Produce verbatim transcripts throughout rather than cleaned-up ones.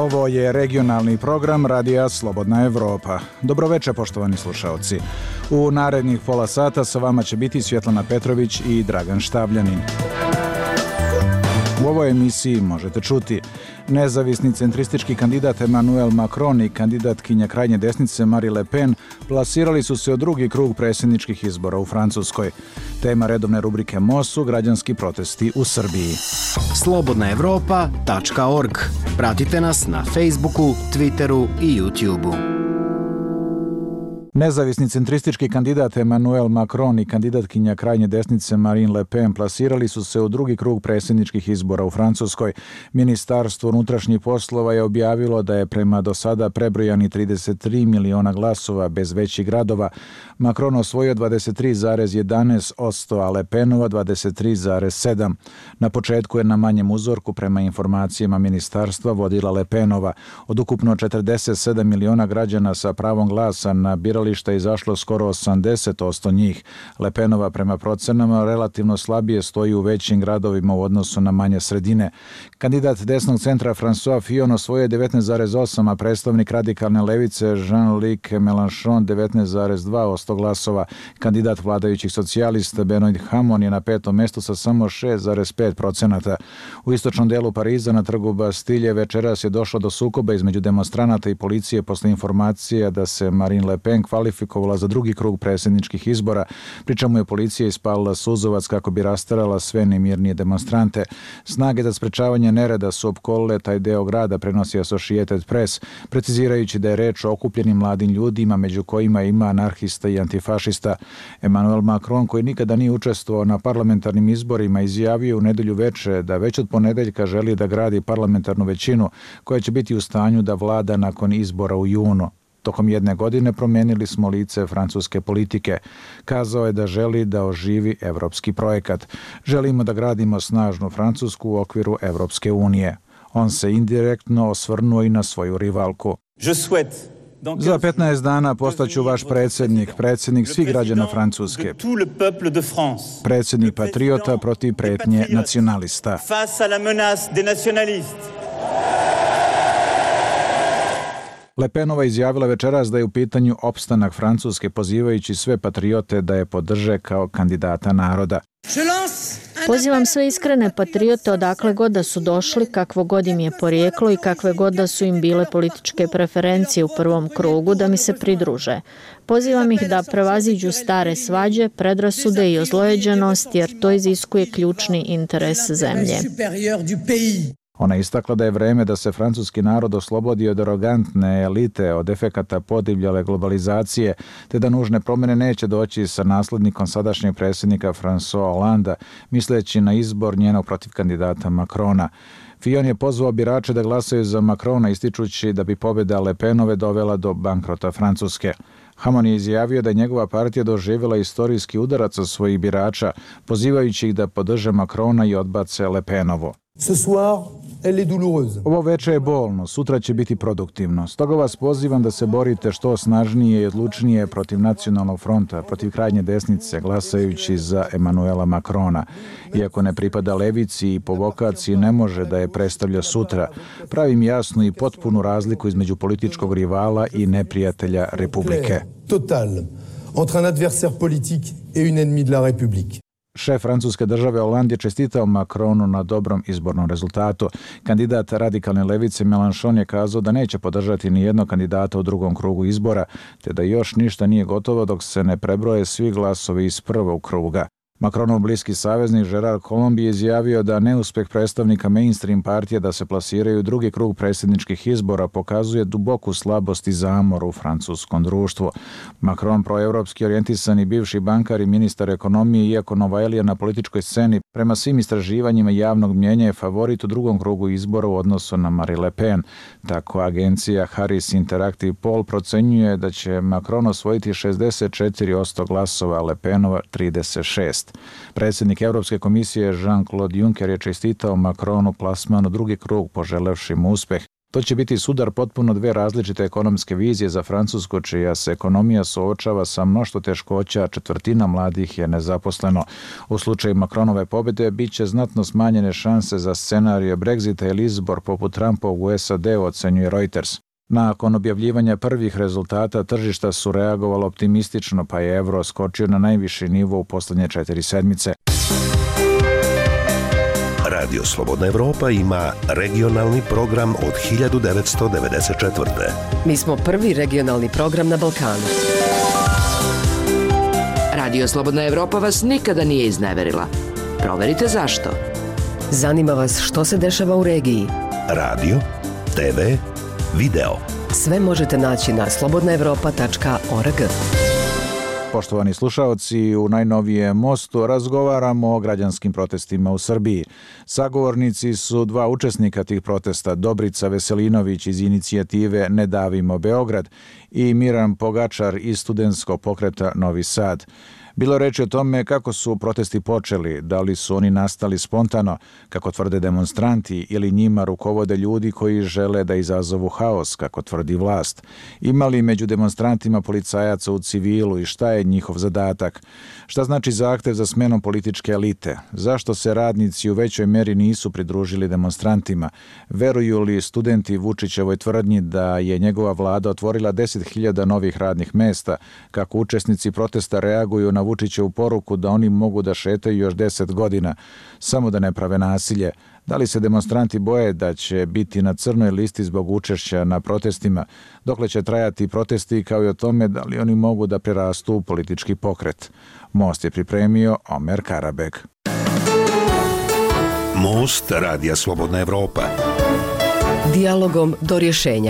Ovo je regionalni program Radija Slobodna Evropa. Dobroveče, poštovani slušaoci. U narednih pola sata sa vama će biti Svjetlana Petrović i Dragan Štavljanin. U ovoj emisiji možete čuti: nezavisni centristički kandidat Emmanuel Macron i kandidatkinja krajnje desnice Marine Le Pen plasirali su se u drugi krug predsjedničkih izbora u Francuskoj. Tema redovne rubrike M O S su građanski protesti u Srbiji. slobodna evropa tačka org. Pratite nas na Facebooku, Twitteru i YouTubeu. Nezavisni centristički kandidat Emmanuel Macron i kandidatkinja krajnje desnice Marine Le Pen plasirali su se u drugi krug predsjedničkih izbora u Francuskoj. Ministarstvo unutrašnjih poslova je objavilo da je prema do sada prebrojani trideset tri miliona glasova bez većih gradova Macron osvojio dvadeset tri zarez jedanaest posto, a Le Penova dvadeset tri zarez sedam posto. Na početku je na manjem uzorku prema informacijama ministarstva vodila Le Penova. Od ukupno četrdeset sedam miliona građana sa pravom glasa na birališta izašlo skoro osamdeset posto njih. Le Penova prema procenama relativno slabije stoji u većim gradovima u odnosu na manje sredine. Kandidat desnog centra François Fillon osvojio devetnaest zarez osam, a predstavnik radikalne levice Jean-Luc Mélenchon devetnaest zarez dva posto glasova. Kandidat vladajućih socijalista Benoît Hamon je na petom mjestu sa samo šest zarez pet procenata. U istočnom delu Pariza na trgu Bastilje večeras je došlo do sukoba između demonstranata i policije posle informacija da se Marine Le Pen kvalifikovala za drugi krug predsjedničkih izbora, pri čemu je policija ispalila suzovac kako bi rasterala sve nemirnije demonstrante. Snage za sprečavanje nereda su opkolile taj deo grada, prenosi Associated Press, precizirajući da je reč o okupljenim mladim ljudima, među kojima ima anarhista i antifašista. Emmanuel Macron, koji nikada nije učestvovao na parlamentarnim izborima, izjavio u nedelju veče da već od ponedeljka želi da gradi parlamentarnu većinu koja će biti u stanju da vlada nakon izbora u junu. Tokom jedne godine promenili smo lice francuske politike. Kazao je da želi da oživi evropski projekat. Želimo da gradimo snažnu Francusku u okviru Evropske unije. On se indirektno osvrnuo i na svoju rivalku. Za petnaest dana postaću vaš predsjednik, predsjednik svih građana Francuske, predsjednik patriota protiv pretnje nacionalista. Le Penova izjavila večeras da je u pitanju opstanak Francuske, pozivajući sve patriote da je podrže kao kandidata naroda. Pozivam sve iskrene patriote odakle god da su došli, kakvo god im je porijeklo i kakve god da su im bile političke preferencije u prvom krugu, da mi se pridruže. Pozivam ih da prevaziđu stare svađe, predrasude i ozlojeđenost, jer to iziskuje ključni interes zemlje. Ona je istakla da je vreme da se francuski narod oslobodi od arogantne elite, od efekata podivljale globalizacije, te da nužne promjene neće doći sa naslednikom sadašnjeg predsjednika François Hollanda, misleći na izbor njenog protiv kandidata Macrona. Fillon je pozvao birače da glasaju za Macrona, ističući da bi pobjeda Le Penove dovela do bankrota Francuske. Hamon je izjavio da je njegova partija doživjela istorijski udarac od svojih birača, pozivajući ih da podrže Macrona i odbace Le Penovo. Ovo veče je bolno, sutra će biti produktivno. Stoga vas pozivam da se borite što snažnije i odlučnije protiv nacionalnog fronta, protiv krajnje desnice, glasajući za Emmanuela Macrona. Iako ne pripada levici i po vokaciji ne može da je predstavlja sutra, pravim jasnu i potpunu razliku između političkog rivala i neprijatelja Republike. Total, entre un adversaire politique et une ennemie de la République. Šef francuske države Hollande je čestitao Macronu na dobrom izbornom rezultatu. Kandidat radikalne levice Mélenchon je kazao da neće podržati ni jednog kandidata u drugom krugu izbora, te da još ništa nije gotovo dok se ne prebroje svi glasovi iz prvog kruga. Macronov bliski saveznik Gerard Collomb je izjavio da neuspeh predstavnika mainstream partije da se plasiraju u drugi krug predsjedničkih izbora pokazuje duboku slabost i zamor u francuskom društvu. Macron, proevropski orijentisani bivši bankar i ministar ekonomije, iako novajlija na političkoj sceni, prema svim istraživanjima javnog mnjenja je favorit u drugom krugu izbora u odnosu na Marine Le Pen. Tako agencija Harris Interactive Poll procenjuje da će Macron osvojiti šezdeset četiri posto glasova, a Le Penova trideset šest. Predsjednik Evropske komisije Jean-Claude Juncker je čestitao Macronu plasman u drugi krug, poželevši mu uspeh. To će biti sudar potpuno dve različite ekonomske vizije za Francusku, čija se ekonomija suočava sa mnoštvo teškoća, četvrtina mladih je nezaposleno. U slučaju Macronove pobjede bit će znatno smanjene šanse za scenarije Brexita ili izbor poput Trumpovog u S A D, ocenjuje Reuters. Nakon objavljivanja prvih rezultata tržišta su reagovalo optimistično, pa je evro skočio na najviši nivo u poslednje četiri sedmice. Radio Slobodna Evropa ima regionalni program od hiljadu devetsto devedeset četvrte. Mi smo prvi regionalni program na Balkanu. Radio Slobodna Evropa vas nikada nije izneverila. Proverite zašto. Zanima vas što se dešava u regiji. Radio, te ve, video. Sve možete naći na slobodna evropa tačka org. Poštovani slušaoci, u najnovijem Mostu razgovaramo o građanskim protestima u Srbiji. Sagovornici su dva učesnika tih protesta, Dobrica Veselinović iz inicijative Ne davimo Beograd i Miran Pogačar iz studentskog pokreta Novi Sad. Bilo reči o tome kako su protesti počeli, da li su oni nastali spontano, kako tvrde demonstranti, ili njima rukovode ljudi koji žele da izazovu haos, kako tvrdi vlast. Ima li među demonstrantima policajaca u civilu i šta je njihov zadatak? Šta znači zahtev za smenom političke elite? Zašto se radnici u većoj meri nisu pridružili demonstrantima? Veruju li studenti Vučićevoj tvrdnji da je njegova vlada otvorila deset hiljada novih radnih mesta? Kako učesnici protesta reaguju na Vučićevu poruku da oni mogu da šetaju još deset godina, samo da ne prave nasilje? Da li se demonstranti boje da će biti na crnoj listi zbog učešća na protestima? Dokle će trajati protesti, kao i o tome da li oni mogu da prerastu u politički pokret? Most je pripremio Omer Karabek. Most Radija Slobodna Evropa. Dijalogom do rješenja.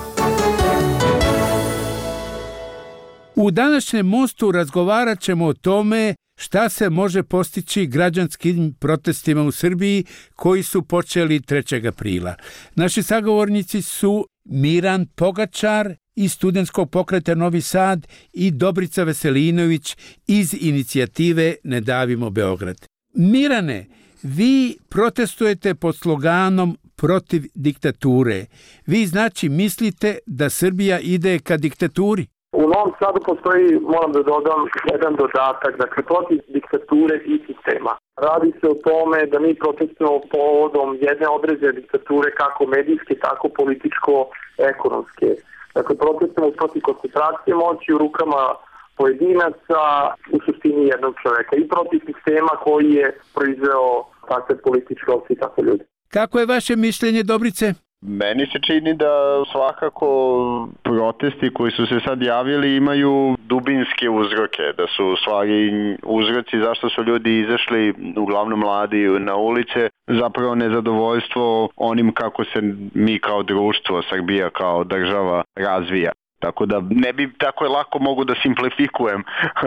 U današnjem Mostu razgovarat ćemo o tome šta se može postići građanskim protestima u Srbiji koji su počeli trećeg aprila. Naši sagovornici su Miran Pogačar iz studentskog pokreta Novi Sad i Dobrica Veselinović iz inicijative Ne davimo Beograd. Mirane, vi protestujete pod sloganom protiv diktature. Vi znači mislite da Srbija ide ka diktaturi? U Novom Sadu postoji, moram da dodam, jedan dodatak, dakle, protiv diktature i sistema. Radi se o tome da mi protestujemo povodom jedne određene diktature, kako medijske, tako političko-ekonomske. Dakle, protestujemo protiv koncentracije moći u rukama pojedinaca, u suštini jednog čoveka, i protiv sistema koji je proizveo takve političke opcije i tako ljudi. Kako je vaše mišljenje, Dobrice? Meni se čini da svakako protesti koji su se sad javili imaju dubinske uzroke, da su u stvari uzroci zašto su ljudi izašli, uglavnom mladi, na ulice, zapravo nezadovoljstvo onim kako se mi kao društvo, Srbija kao država razvija. Tako da ne bi tako je lako mogu da simplifikujem,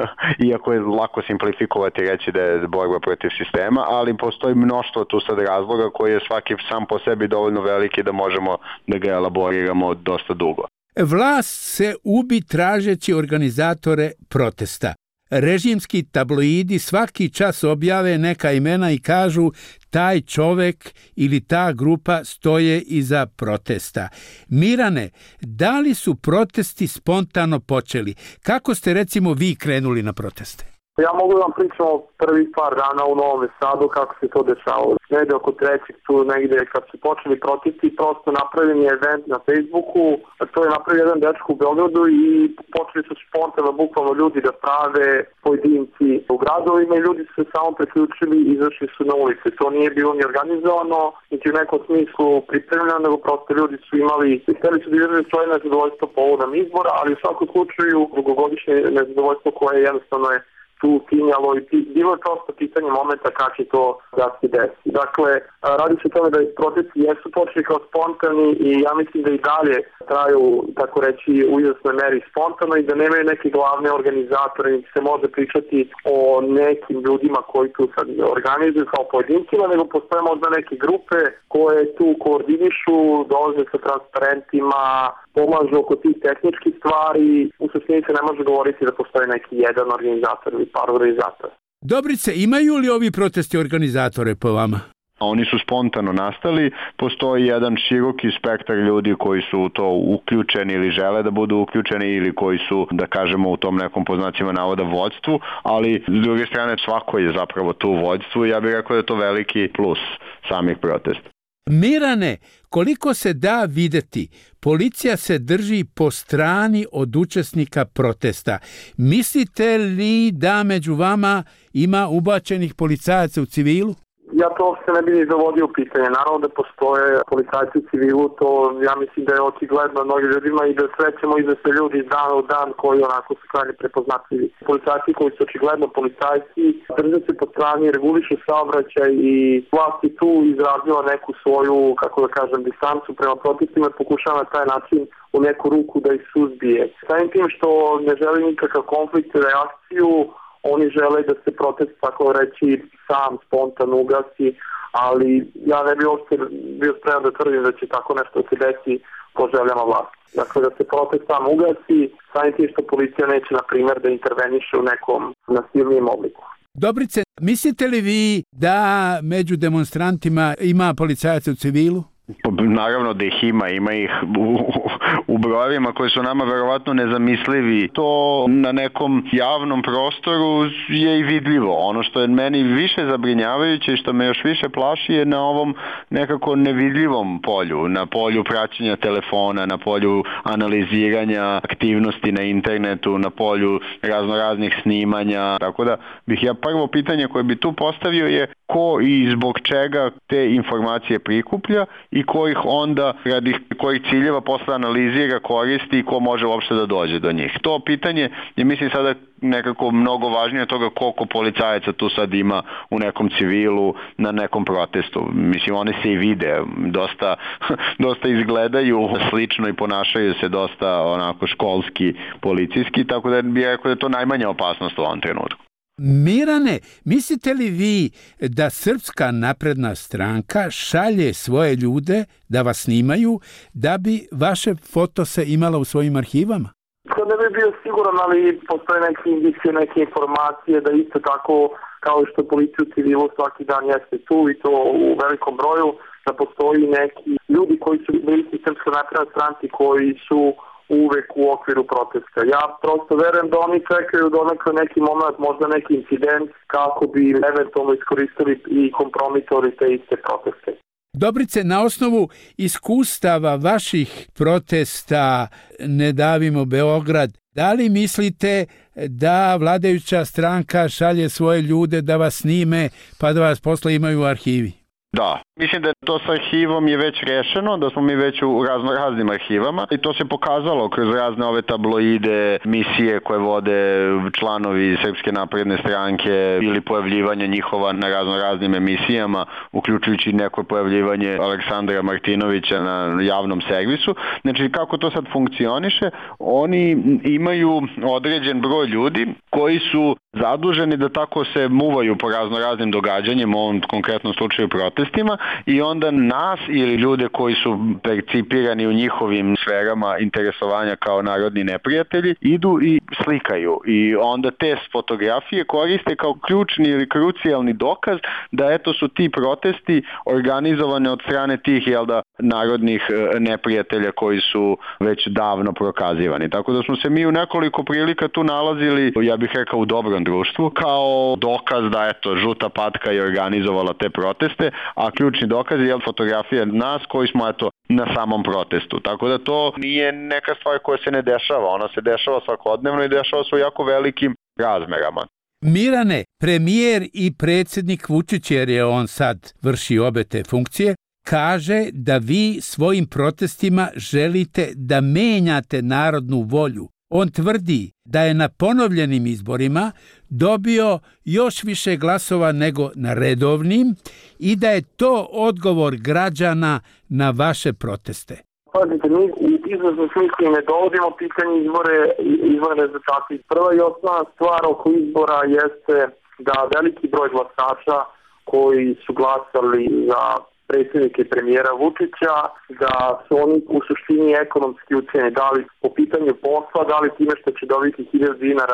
iako je lako simplifikovati i reći da je borba protiv sistema, ali postoji mnoštvo tu sad razloga koji je svaki sam po sebi dovoljno veliki da možemo da ga elaboriramo dosta dugo. Vlast se ubi tražeći organizatore protesta. Režimski tabloidi svaki čas objave neka imena i kažu taj čovek ili ta grupa stoje iza protesta. Mirane, da li su protesti spontano počeli? Kako ste recimo vi krenuli na proteste? Ja mogu da vam pričam o prvih par dana u Novom Sadu kako se to dešavalo. Negde oko trećeg tu negde kad su počeli protesti, prosto napravljen je event na Facebooku, to je napravio jedan dečko u Beogradu i počeli su spontano bukvalno ljudi da prave pojedinci u gradovima i ljudi su se samo priključili i izašli su na ulice. To nije bilo ni organizovano, niti u nekom smislu pripremljeno, nego prosto ljudi su imali, hteli su da izražaju svoje nezadovoljstvo povodom izbora, ali u svakom slučaju dugogodišnje nezadovoljstvo koje jednostavno je tu tinjalo i bilo je prosto pitanje momenta kako će to da se desi. Dakle, radi se o tome da protesti jesu počeli kao spontani i ja mislim da i dalje traju, tako reći, u izvesnoj meri spontano i da nemaju neke glavne organizatore, niti se može pričati o nekim ljudima koji tu sad organizuju kao pojedincima, nego postoje možda neke grupe koje tu koordinišu, dolaze sa transparentima, pomažu oko tih tehničkih stvari. U suštini se ne može govoriti da postoji neki jedan organizator ili par organizatora. Dobrice, imaju li ovi protesti organizatore po vama? a oni su spontano nastali, postoji jedan široki spektar ljudi koji su u to uključeni ili žele da budu uključeni ili koji su, da kažemo, u tom nekom po znacima navoda vođstvu, ali s druge strane svako je zapravo tu u vođstvu i ja bih rekao da je to veliki plus samih protesta. Mirane, koliko se da videti, policija se drži po strani od učesnika protesta. Mislite li da među vama ima ubačenih policajaca u civilu? Ja to uopšte ne bi ni dovodio u pitanje. Naravno da postoje policajci u civilu, to ja mislim da je očigledno mnogim ljudima i da srećemo i da se ljudi iz dana u dan koji onako su krajnje prepoznatljivi. Policajci koji su očigledno policajci drže se po strani, regulišu saobraćaj i vlast je tu izrazila neku svoju, kako da kažem, distancu prema protestima i pokušava na taj način u neku ruku da ih suzbije. Samim tim što ne želi nikakav konflikt i reakciju, oni žele da se protest, tako reći, sam spontano ugasi, ali ja ne bi uopšte bio spreman da tvrdim da će tako nešto se desi po željama vlasti. Dakle, da se protest sam ugasi, samim tim što policija neće, na primjer, da interveniše u nekom nasilnijem obliku. Dobrice, mislite li vi da među demonstrantima ima policajaca u civilu? Naravno da ih ima, ima ih u, u brojevima koji su nama verovatno nezamislivi. To na nekom javnom prostoru je i vidljivo. Ono što je meni više zabrinjavajuće i što me još više plaši je na ovom nekako nevidljivom polju, na polju praćenja telefona, na polju analiziranja aktivnosti na internetu, na polju raznoraznih snimanja. Tako da bih ja prvo pitanje koje bi tu postavio je ko i zbog čega te informacije prikuplja i ko ih onda radi kojih ciljeva posle analizira, koristi i ko može uopšte da dođe do njih. To pitanje je, mislim, sada nekako mnogo važnije od toga koliko policajaca tu sad ima u nekom civilu na nekom protestu. Mislim, one se i vide, dosta, dosta izgledaju slično i ponašaju se dosta onako školski, policijski, tako da bih rekao da je to najmanja opasnost u ovom trenutku. Mirane, mislite li vi da Srpska napredna stranka šalje svoje ljude da vas snimaju da bi vaše foto se imala u svojim arhivama? To ne bi bio siguran, ali postoje neke indicije, neke informacije da isto tako kao što policija u civilu svaki dan jeste tu i to u velikom broju, da postoji neki ljudi koji su bliski Srpskoj naprednoj stranci koji su uvek u okviru protesta. Ja prosto verujem da oni čekaju da onako neki moment, možda neki incident, kako bi eventualno iskoristili i kompromitovali te iste proteste. Dobrice, na osnovu iskustava vaših protesta Ne davimo Beograd, da li mislite da vladajuća stranka šalje svoje ljude da vas snime pa da vas posle imaju u arhivi? Da, mislim da to sa arhivom je već rešeno, da smo mi već u razno, raznim arhivama i to se pokazalo kroz razne ove tabloide, misije koje vode članovi Srpske napredne stranke ili pojavljivanje njihova na razno raznim emisijama, uključujući neko pojavljivanje Aleksandra Martinovića na javnom servisu. Znači, kako to sad funkcioniše? Oni imaju određen broj ljudi koji su zaduženi da tako se muvaju po razno raznim događanjima, u ovom konkretnom slučaju protestima, i onda nas ili ljude koji su percipirani u njihovim sferama interesovanja kao narodni neprijatelji idu i slikaju i onda te fotografije koriste kao ključni ili krucijalni dokaz da eto su ti protesti organizovane od strane tih, jel da, narodnih neprijatelja koji su već davno prokazivani. Tako da smo se mi u nekoliko prilika tu nalazili, ja bih rekao, u dobrom društvu, kao dokaz da eto žuta patka je organizovala te proteste, a ključni dokaz je fotografija nas koji smo eto na samom protestu. Tako da to nije neka stvar koja se ne dešava, ona se dešava svakodnevno i dešava se u jako velikim razmerama. Mirane, premijer i predsjednik Vučić, jer je on sad vrši obe te funkcije, kaže da vi svojim protestima želite da menjate narodnu volju. On tvrdi da je na ponovljenim izborima dobio još više glasova nego na redovnim i da je to odgovor građana na vaše proteste. Pazite, mi u izvršnom smislu ne dovodimo pitanje izbore i izborne rezultate. Prva i osnovna stvar oko izbora jeste da veliki broj glasača koji su glasali za predsjednika i premijera Vučića, da su oni u suštini ekonomski ucjeni, da li po pitanju posla, da li time što će dobiti hiljadu dinara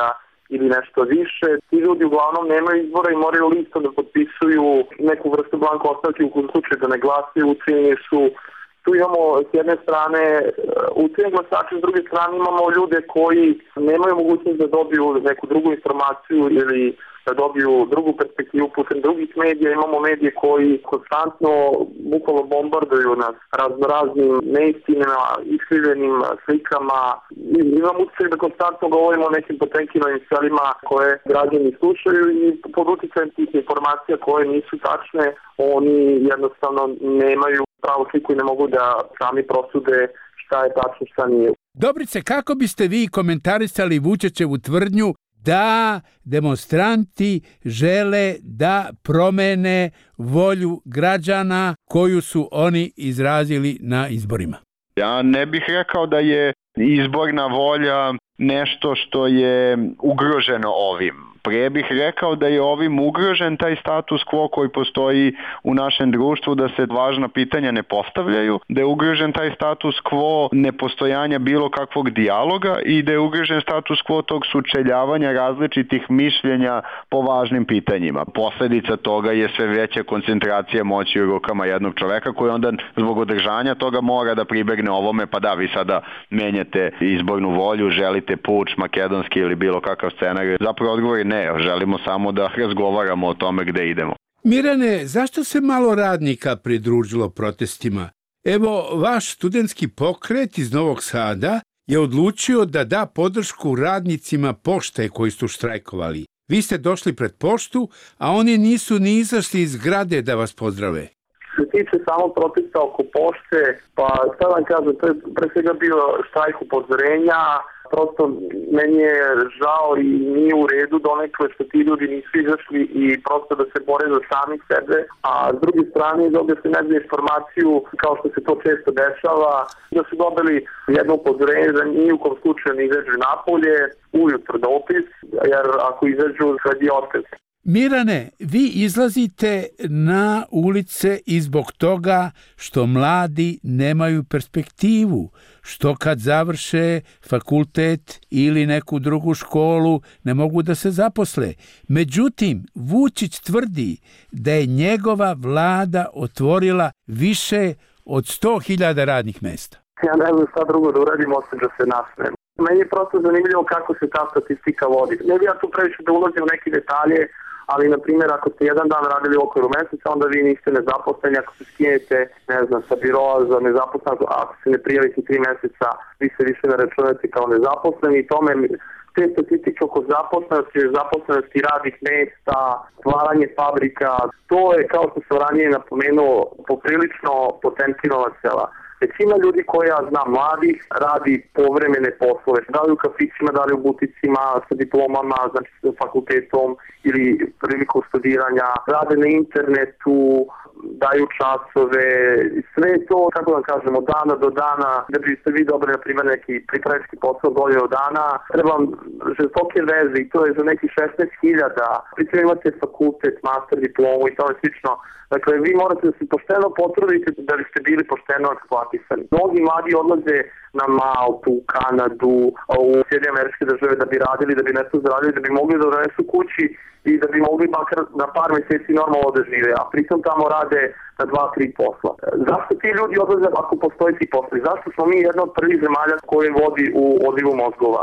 ili nešto više. Ti ljudi uglavnom nemaju izbora i moraju listom da potpisuju neku vrstu blanko ostavke u slučaju da ne glasaju, učinjeni su. Tu imamo s jedne strane učinjeni glasače, s druge strane imamo ljude koji nemaju mogućnost da dobiju neku drugu informaciju ili da dobiju drugu perspektivu putem drugih medija. Imamo medije koji konstantno bukvalno bombarduju nas raznim neistinama, iskrivljenim slikama. Imamo utjecaj da konstantno govorimo o nekim Potemkinovim selima koje građani slušaju i pod utjecajem tih informacija koje nisu tačne, oni jednostavno nemaju pravu sliku i ne mogu da sami prosude šta je tačno, šta nije. Dobrice, kako biste vi komentarisali Vučićevu tvrdnju da demonstranti žele da promene volju građana koju su oni izrazili na izborima? Ja ne bih rekao da je izborna volja nešto što je ugroženo ovim. Pre bih rekao da je ovim ugrožen taj status quo koji postoji u našem društvu, da se važna pitanja ne postavljaju, da je ugrožen taj status quo nepostojanja bilo kakvog dijaloga i da je ugrožen status quo tog sučeljavanja različitih mišljenja po važnim pitanjima. Posledica toga je sve veća koncentracija moći u rukama jednog čoveka koji onda zbog održanja toga mora da pribegne ovome, pa da, vi sada menjate izbornu volju, želite puč makedonski ili bilo kakav scenarij. Zapravo odgovor je ne, želimo samo da razgovaramo o tome gde idemo. Mirane, zašto se malo radnika pridružilo protestima? Evo, vaš studentski pokret iz Novog Sada je odlučio da da podršku radnicima pošte koji su štrajkovali. Vi ste došli pred poštu, a oni nisu ni izašli iz zgrade da vas pozdrave. Što se tiče samo protesta oko pošte, pa sad vam kažem, to je pre svega bio štrajk upozorenja. Prosto meni je žao i nije u redu donekle što ti ljudi nisu izašli i prosto da se bore za sami sebe, a s druge strane dobio se nezu informaciju, kao što se to često dešava, da su dobili jedno upozorenje da ni u kom slučaju ne izađu napolje, ujutro dopis, jer ako izađu sad je otkaz. Mirane, vi izlazite na ulice i zbog toga što mladi nemaju perspektivu, što kad završe fakultet ili neku drugu školu ne mogu da se zaposle. Međutim, Vučić tvrdi da je njegova vlada otvorila više od sto hiljada radnih mesta. Ja ne znam šta drugo da uradim osim da se nasmem. Meni je prosto zanimljivo kako se ta statistika vodi. Ne bi ja tu previše da ulazim u neke detalje, ali, na primjer, ako ste jedan dan radili u okviru meseca, onda vi niste nezaposleni. Ako se skinete, ne znam, sa biroa za nezaposlenost, ako se ne prijavite tri meseca, vi se više ne računate kao nezaposleni. I tome, te statistike oko zaposlenosti, zaposlenosti radnih mesta, stvaranje fabrika, to je, kao što sam ranije napomenuo, poprilično Potemkinova sela. Većina ljudi koja ja znam mladih radi povremene poslove, da li u kafićima, da li u buticima sa diplomama, znači sa fakultetom ili prilikom studiranja, rade na internetu, daju časove, sve to, kako da kažemo, od dana do dana, da biste vi dobili, na primjer, neki pripravnički posao godinu od dana, trebam žestoke veze i to je za neki šesnaest hiljada, pritom imate fakultet, master diplomu i to je slično. Dakle, vi morate da se pošteno potrudite da biste bili pošteno eksploatisani. Mnogi mladi odlaze na Maltu, u Kanadu, u Sjedinjene Američke Države da bi radili, da bi nešto zaradili, da bi mogli da donesu kući i da bi mogli makar na par meseci normalno da žive, a pritom tamo rade na dva, tri posla. Zašto ti ljudi odlaze ako postoji ti posla? Zašto smo mi jedna od prvih zemalja koje vodi u odlivu mozgova?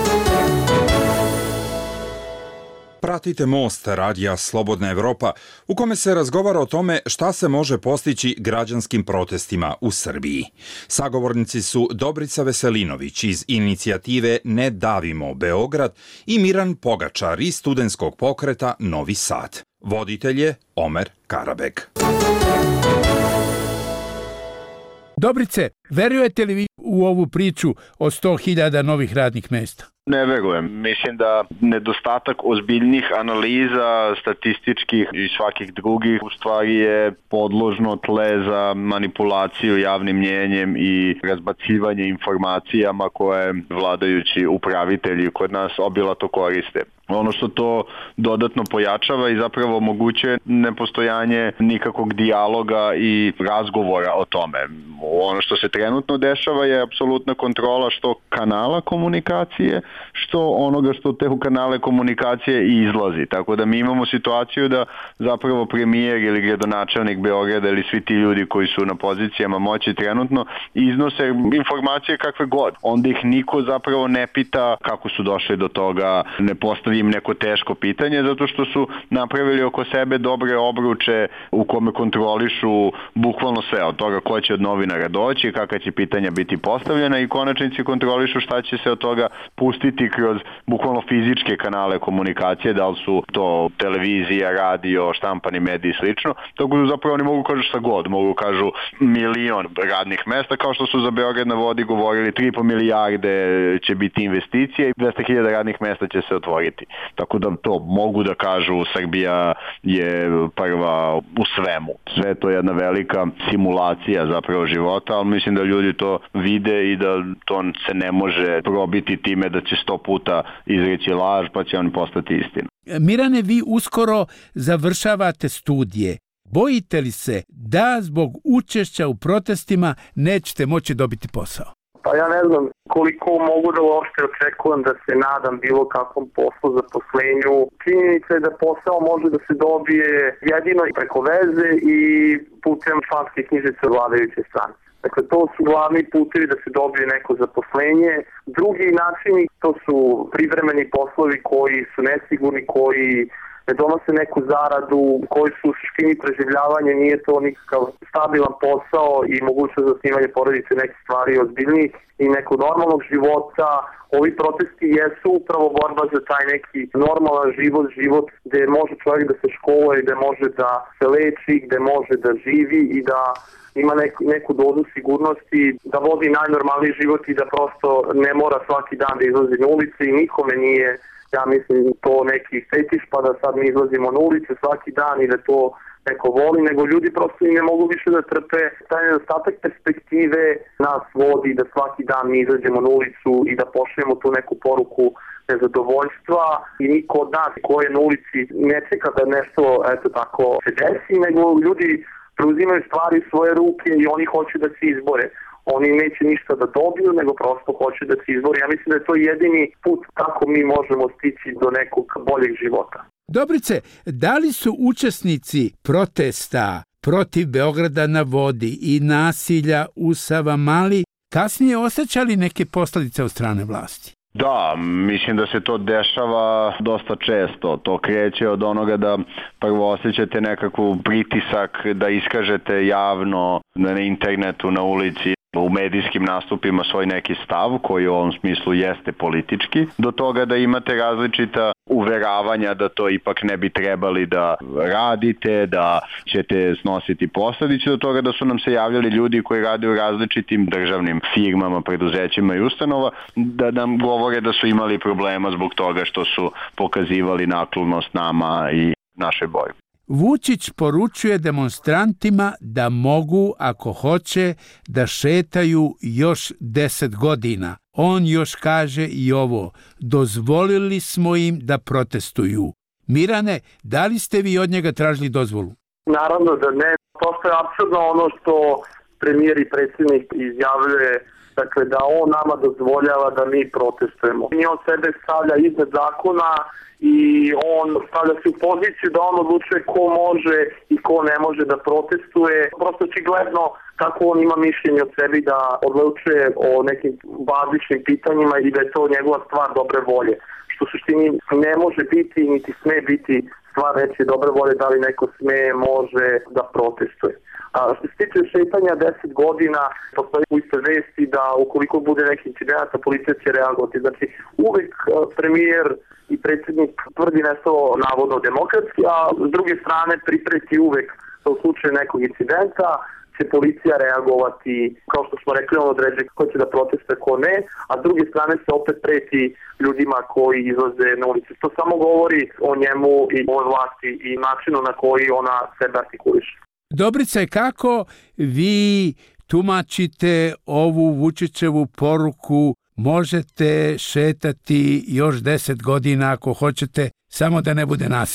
Pratite Most, radija Slobodna Evropa, u kome se razgovara o tome šta se može postići građanskim protestima u Srbiji. Sagovornici su Dobrica Veselinović iz inicijative Ne davimo Beograd i Miran Pogačar iz studentskog pokreta Novi Sad. Voditelj je Omer Karabeg. Dobrice, verujete li vi u ovu priču o sto hiljada novih radnih mesta? Ne verujem. Mislim da nedostatak ozbiljnih analiza, statističkih i svakih drugih, u stvari je podložno tle za manipulaciju javnim mnjenjem i razbacivanje informacijama koje vladajući upravitelji kod nas obilato koriste. Ono što to dodatno pojačava i zapravo omogućuje nepostojanje nikakvog dijaloga i razgovora o tome. Ono što se trenutno dešava je apsolutna kontrola što kanala komunikacije, što onoga što te u kanale komunikacije i izlazi. Tako da mi imamo situaciju da zapravo premijer ili gradonačelnik Beograda ili svi ti ljudi koji su na pozicijama moći trenutno iznose informacije kakve god. Onda ih niko zapravo ne pita kako su došli do toga, ne postavi im neko teško pitanje, zato što su napravili oko sebe dobre obruče u kome kontrolišu bukvalno sve, od toga ko će od novinara doći, kakva će pitanja biti postavljena i konačnici kontrolišu šta će se od toga pustiti kroz bukvalno fizičke kanale komunikacije, da li su to televizija, radio, štampani mediji i slično. Tako da zapravo oni mogu kažu šta god, mogu kažu milion radnih mesta, kao što su za Beograd na vodi govorili tri i po milijarde će biti investicije i dvesta hiljada radnih mesta će se otvoriti. Tako da to mogu da kažu, Srbija je prva u svemu. Sve to je jedna velika simulacija zapravo života, ali mislim da ljudi to vide i da to se ne može probiti time da će sto puta izreći laž pa će on postati istina. Mirane, vi uskoro završavate studije. Bojite li se da zbog učešća u protestima nećete moći dobiti posao? Pa ja ne znam koliko mogu da uopšte očekujem da se nadam bilo kakvom poslu, zaposlenju. Činjenica je da posao može da se dobije jedino preko veze i putem članske knjižice vladajuće strane. Dakle, to su glavni putevi da se dobije neko zaposlenje. Drugi načini, to su privremeni poslovi koji su nesigurni, koji ne donose neku zaradu, koji su u suštini preživljavanje, nije to nikakav stabilan posao i mogućnost zasnivanja porodice, neke stvari ozbiljnijih i nekog normalnog života. Ovi protesti jesu upravo borba za taj neki normalan život, život gde može čovjek da se školuje, gde može da se leči, gde može da živi i da ima neku, neku dozu sigurnosti, da vodi najnormalniji život i da prosto ne mora svaki dan da izlazi na ulice i nikome nije, ja mislim, to neki fetiš pa da sad mi izlazimo na ulice svaki dan i da to neko voli, nego ljudi prosto i ne mogu više da trpe taj nedostatak perspektive nas vodi da svaki dan mi izađemo na ulicu i da pošljemo tu neku poruku nezadovoljstva i niko od nas ko je na ulici ne čeka da nešto eto tako se desi, nego ljudi preuzimaju stvari u svoje ruke i oni hoće da se izbore. Oni neće ništa da dobiju, nego prosto hoće da se izbore. Ja mislim da je to jedini put kako mi možemo stići do nekog boljeg života. Dobrice, da li su učesnici protesta protiv Beograda na vodi i nasilja u Savamali kasnije osjećali neke posljedice od strane vlasti? Da, mislim da se to dešava dosta često. To kreće od onoga da prvo osjećate nekakvu pritisak da iskažete javno na internetu, na ulici, u medijskim nastupima svoj neki stav koji u ovom smislu jeste politički, do toga da imate različita uveravanja da to ipak ne bi trebali da radite, da ćete snositi posledice, do toga da su nam se javljali ljudi koji rade u različitim državnim firmama, preduzećima i ustanova, da nam govore da su imali problema zbog toga što su pokazivali naklonost nama i našoj borbi. Vučić poručuje demonstrantima da mogu, ako hoće, da šetaju još deset godina. On još kaže i ovo, dozvolili smo im da protestuju. Mirane, da li ste vi od njega tražili dozvolu? Naravno da ne. To je apsurdno ono što premijer i predsjednik izjavljuje, dakle da on nama dozvoljava da mi protestujemo. I on sebe stavlja iznad zakona i on stavlja se u poziciju da on odlučuje ko može i ko ne može da protestuje. Prosto očigledno kako on ima mišljenje od sebi da odlučuje o nekim bazičnim pitanjima i da je to njegova stvar dobre volje. Što u suštini ne može biti niti sme biti stvar reći dobre volje da li neko sme, može da protestuje. A što se tiče šetanja deset godina, postoji u iste vesti da ukoliko bude neki incidenta, policija će reagovati. Znači, uvek premijer i predsjednik tvrdi nešto navodno demokratski, a s druge strane pripreti uvek da u slučaju nekog incidenta će policija reagovati, kao što smo rekli, on određuje ko će da protestuje, ko ne, a s druge strane se opet preti ljudima koji izlaze na ulici. To samo govori o njemu i o vlasti i načinu na koji ona sebe artikuliše. Dobrice, kako vi tumačite ovu Vučićevu poruku, možete šetati još deset godina ako hoćete, samo da ne bude nasilja?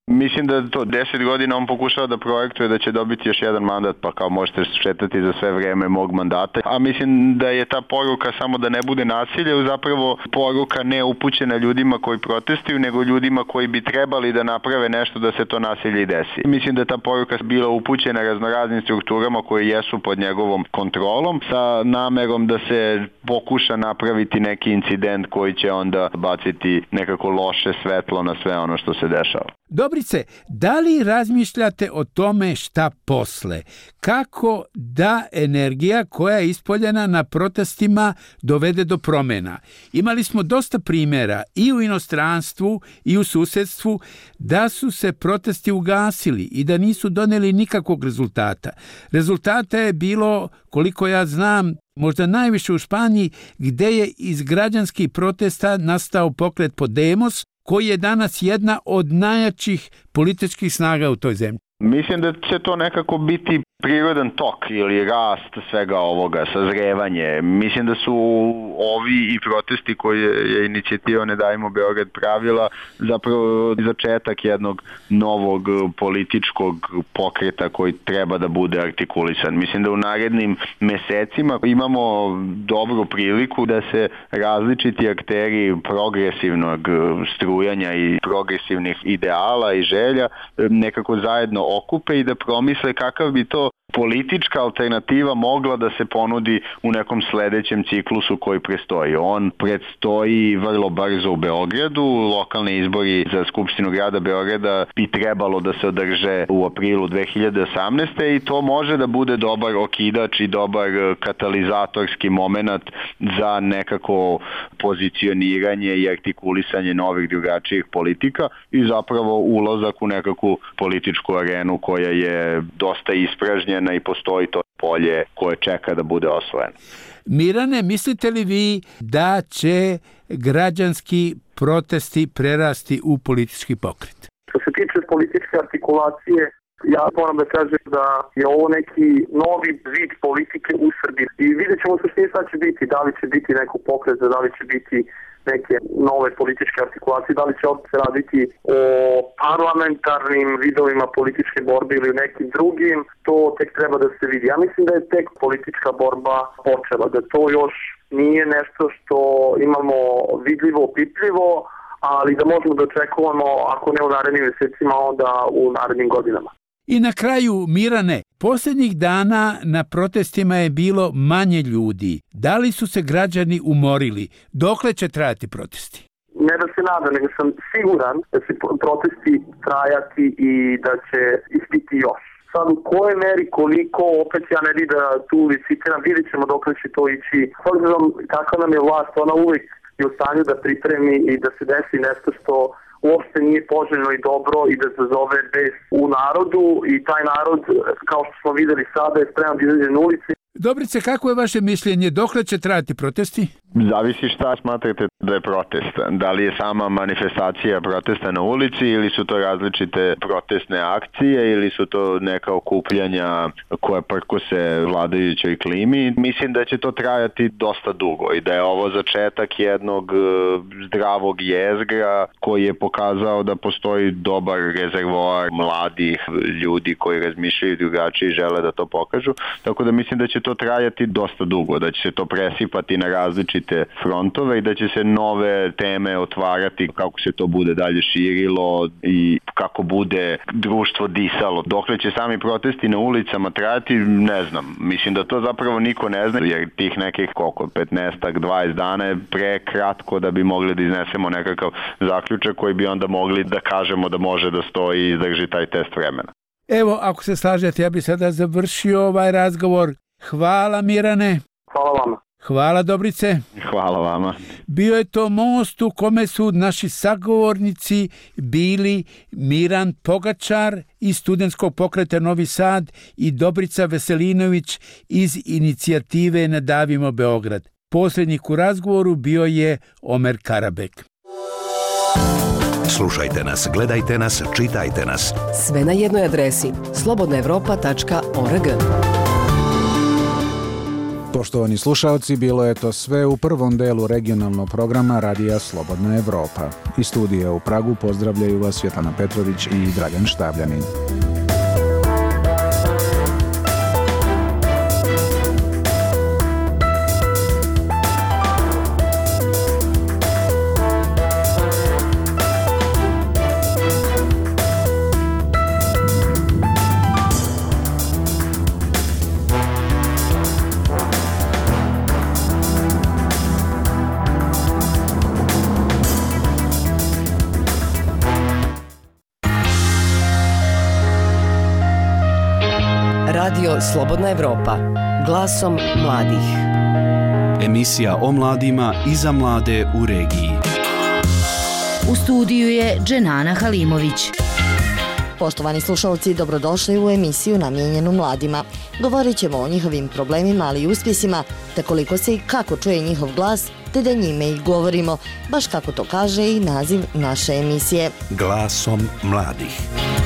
Mislim da to deset godina on pokušava da projektuje da će dobiti još jedan mandat, pa kao možete šetati za sve vreme mog mandata. A mislim da je ta poruka samo da ne bude nasilje, zapravo poruka ne upućena ljudima koji protestuju, nego ljudima koji bi trebali da naprave nešto da se to nasilje i desi. Mislim da je ta poruka bila upućena raznoraznim strukturama koje jesu pod njegovom kontrolom, sa namerom da se pokuša napraviti neki incident koji će onda baciti nekako loše svetlo na sve ono što se dešava. Dobrice, da li razmišljate o tome šta posle? Kako da energija koja je ispoljena na protestima dovede do promjena? Imali smo dosta primjera i u inostranstvu i u susedstvu da su se protesti ugasili i da nisu doneli nikakvog rezultata. Rezultata je bilo, koliko ja znam, možda najviše u Španiji, gde je iz građanskih protesta nastao pokret Podemos, koji je danas jedna od najjačih političkih snaga u toj zemlji. Mislim da će to nekako biti prirodan tok ili rast svega ovoga, sazrevanje. Mislim da su ovi i protesti koje je inicijativa Ne dajmo Beograd pravila zapravo začetak jednog novog političkog pokreta koji treba da bude artikulisan. Mislim da u narednim mesecima imamo dobru priliku da se različiti akteri progresivnog strujanja i progresivnih ideala i želja nekako zajedno okupe i da promisle kakav bi to politička alternativa mogla da se ponudi u nekom sledećem ciklusu koji prestoji. On predstoji vrlo brzo u Beogradu, lokalni izbori za Skupštinu grada Beograda bi trebalo da se održe u aprilu dve hiljade osamnaeste. i to može da bude dobar okidač i dobar katalizatorski moment za nekako pozicioniranje i artikulisanje novih drugačijih politika i zapravo ulazak u nekakvu političku arenu koja je dosta ispražnjena i postoji to polje koje čeka da bude osvojeno. Mirane, mislite li vi da će građanski protesti prerasti u politički pokret? Što se tiče političke artikulacije, ja moram da kažem da je ovo neki novi vid politike u Srbiji. I vidjet ćemo se što sad će biti, da li će biti neko pokret, da li će biti neke nove političke artikulacije, da li će opet raditi o parlamentarnim vidovima političke borbe ili u nekim drugim, to tek treba da se vidi. Ja mislim da je tek politička borba počela, da to još nije nešto što imamo vidljivo, opipljivo, ali da možemo da očekujemo, ako ne u narednim mjesecima, onda u narednim godinama. I na kraju, Mirane, posljednjih dana na protestima je bilo manje ljudi. Da li su se građani umorili? Dokle će trajati protesti? Ne da se nadam, nego sam siguran da će protesti trajati i da će ispiti još. Sad u kojoj meri, koliko, opet ja ne vidim da tu licitiram, vidjet ćemo dokle će to ići. S obzirom kakva nam je vlast, ona uvijek je u stanju da pripremi i da se desi nešto što uopšte nije poželjno i dobro i da zazove bes u narodu i taj narod, kao što smo videli sada, je spreman da izađe na ulici. Dobrice, kako je vaše mišljenje? Dokle će trajati protesti? Zavisi šta smatrate da je protest. Da li je sama manifestacija protesta na ulici ili su to različite protestne akcije ili su to neka okupljanja koje prkose vladajućoj klimi. Mislim da će to trajati dosta dugo i da je ovo začetak jednog zdravog jezgra koji je pokazao da postoji dobar rezervoar mladih ljudi koji razmišljaju drugačije i žele da to pokažu. Tako da mislim da će to trajati dosta dugo, da će se to presipati na različite frontove i da će se nove teme otvarati kako se to bude dalje širilo i kako bude društvo disalo. Dokle će sami protesti na ulicama trajati, ne znam. Mislim da to zapravo niko ne zna, jer tih nekih koliko, petnaestak, dvadeset dana je prekratko da bi mogli da iznesemo nekakav zaključak koji bi onda mogli da kažemo da može da stoji i izdrži taj test vremena. Evo, ako se slažete, ja bih sada završio ovaj razgovor. Hvala, Mirane. Hvala vama. Hvala, Dobrice. Hvala vama. Bio je to most u kome su naši sagovornici bili Miran Pogačar iz Studentskog pokreta Novi Sad i Dobrica Veselinović iz inicijative Ne davimo Beograd. Posrednik u razgovoru bio je Omer Karabek. Slušajte nas, gledajte nas, čitajte nas. Sve na jednoj adresi slobodna evropa tačka org. Poštovani slušaoci, bilo je to sve u prvom delu regionalnog programa Radija Slobodna Evropa. Iz studija u Pragu pozdravljaju vas Svjetlana Petrović i Dragan Štabljanin. Radio Slobodna Evropa, glasom mladih. Emisija o mladima i za mlade u regiji. U studiju je Dženana Halimović. Poštovani slušalci, dobrodošli u emisiju namijenjenu mladima. Govorit ćemo o njihovim problemima, ali i uspjesima, te koliko se i kako čuje njihov glas, te da njime i govorimo, baš kako to kaže i naziv naše emisije. Glasom mladih.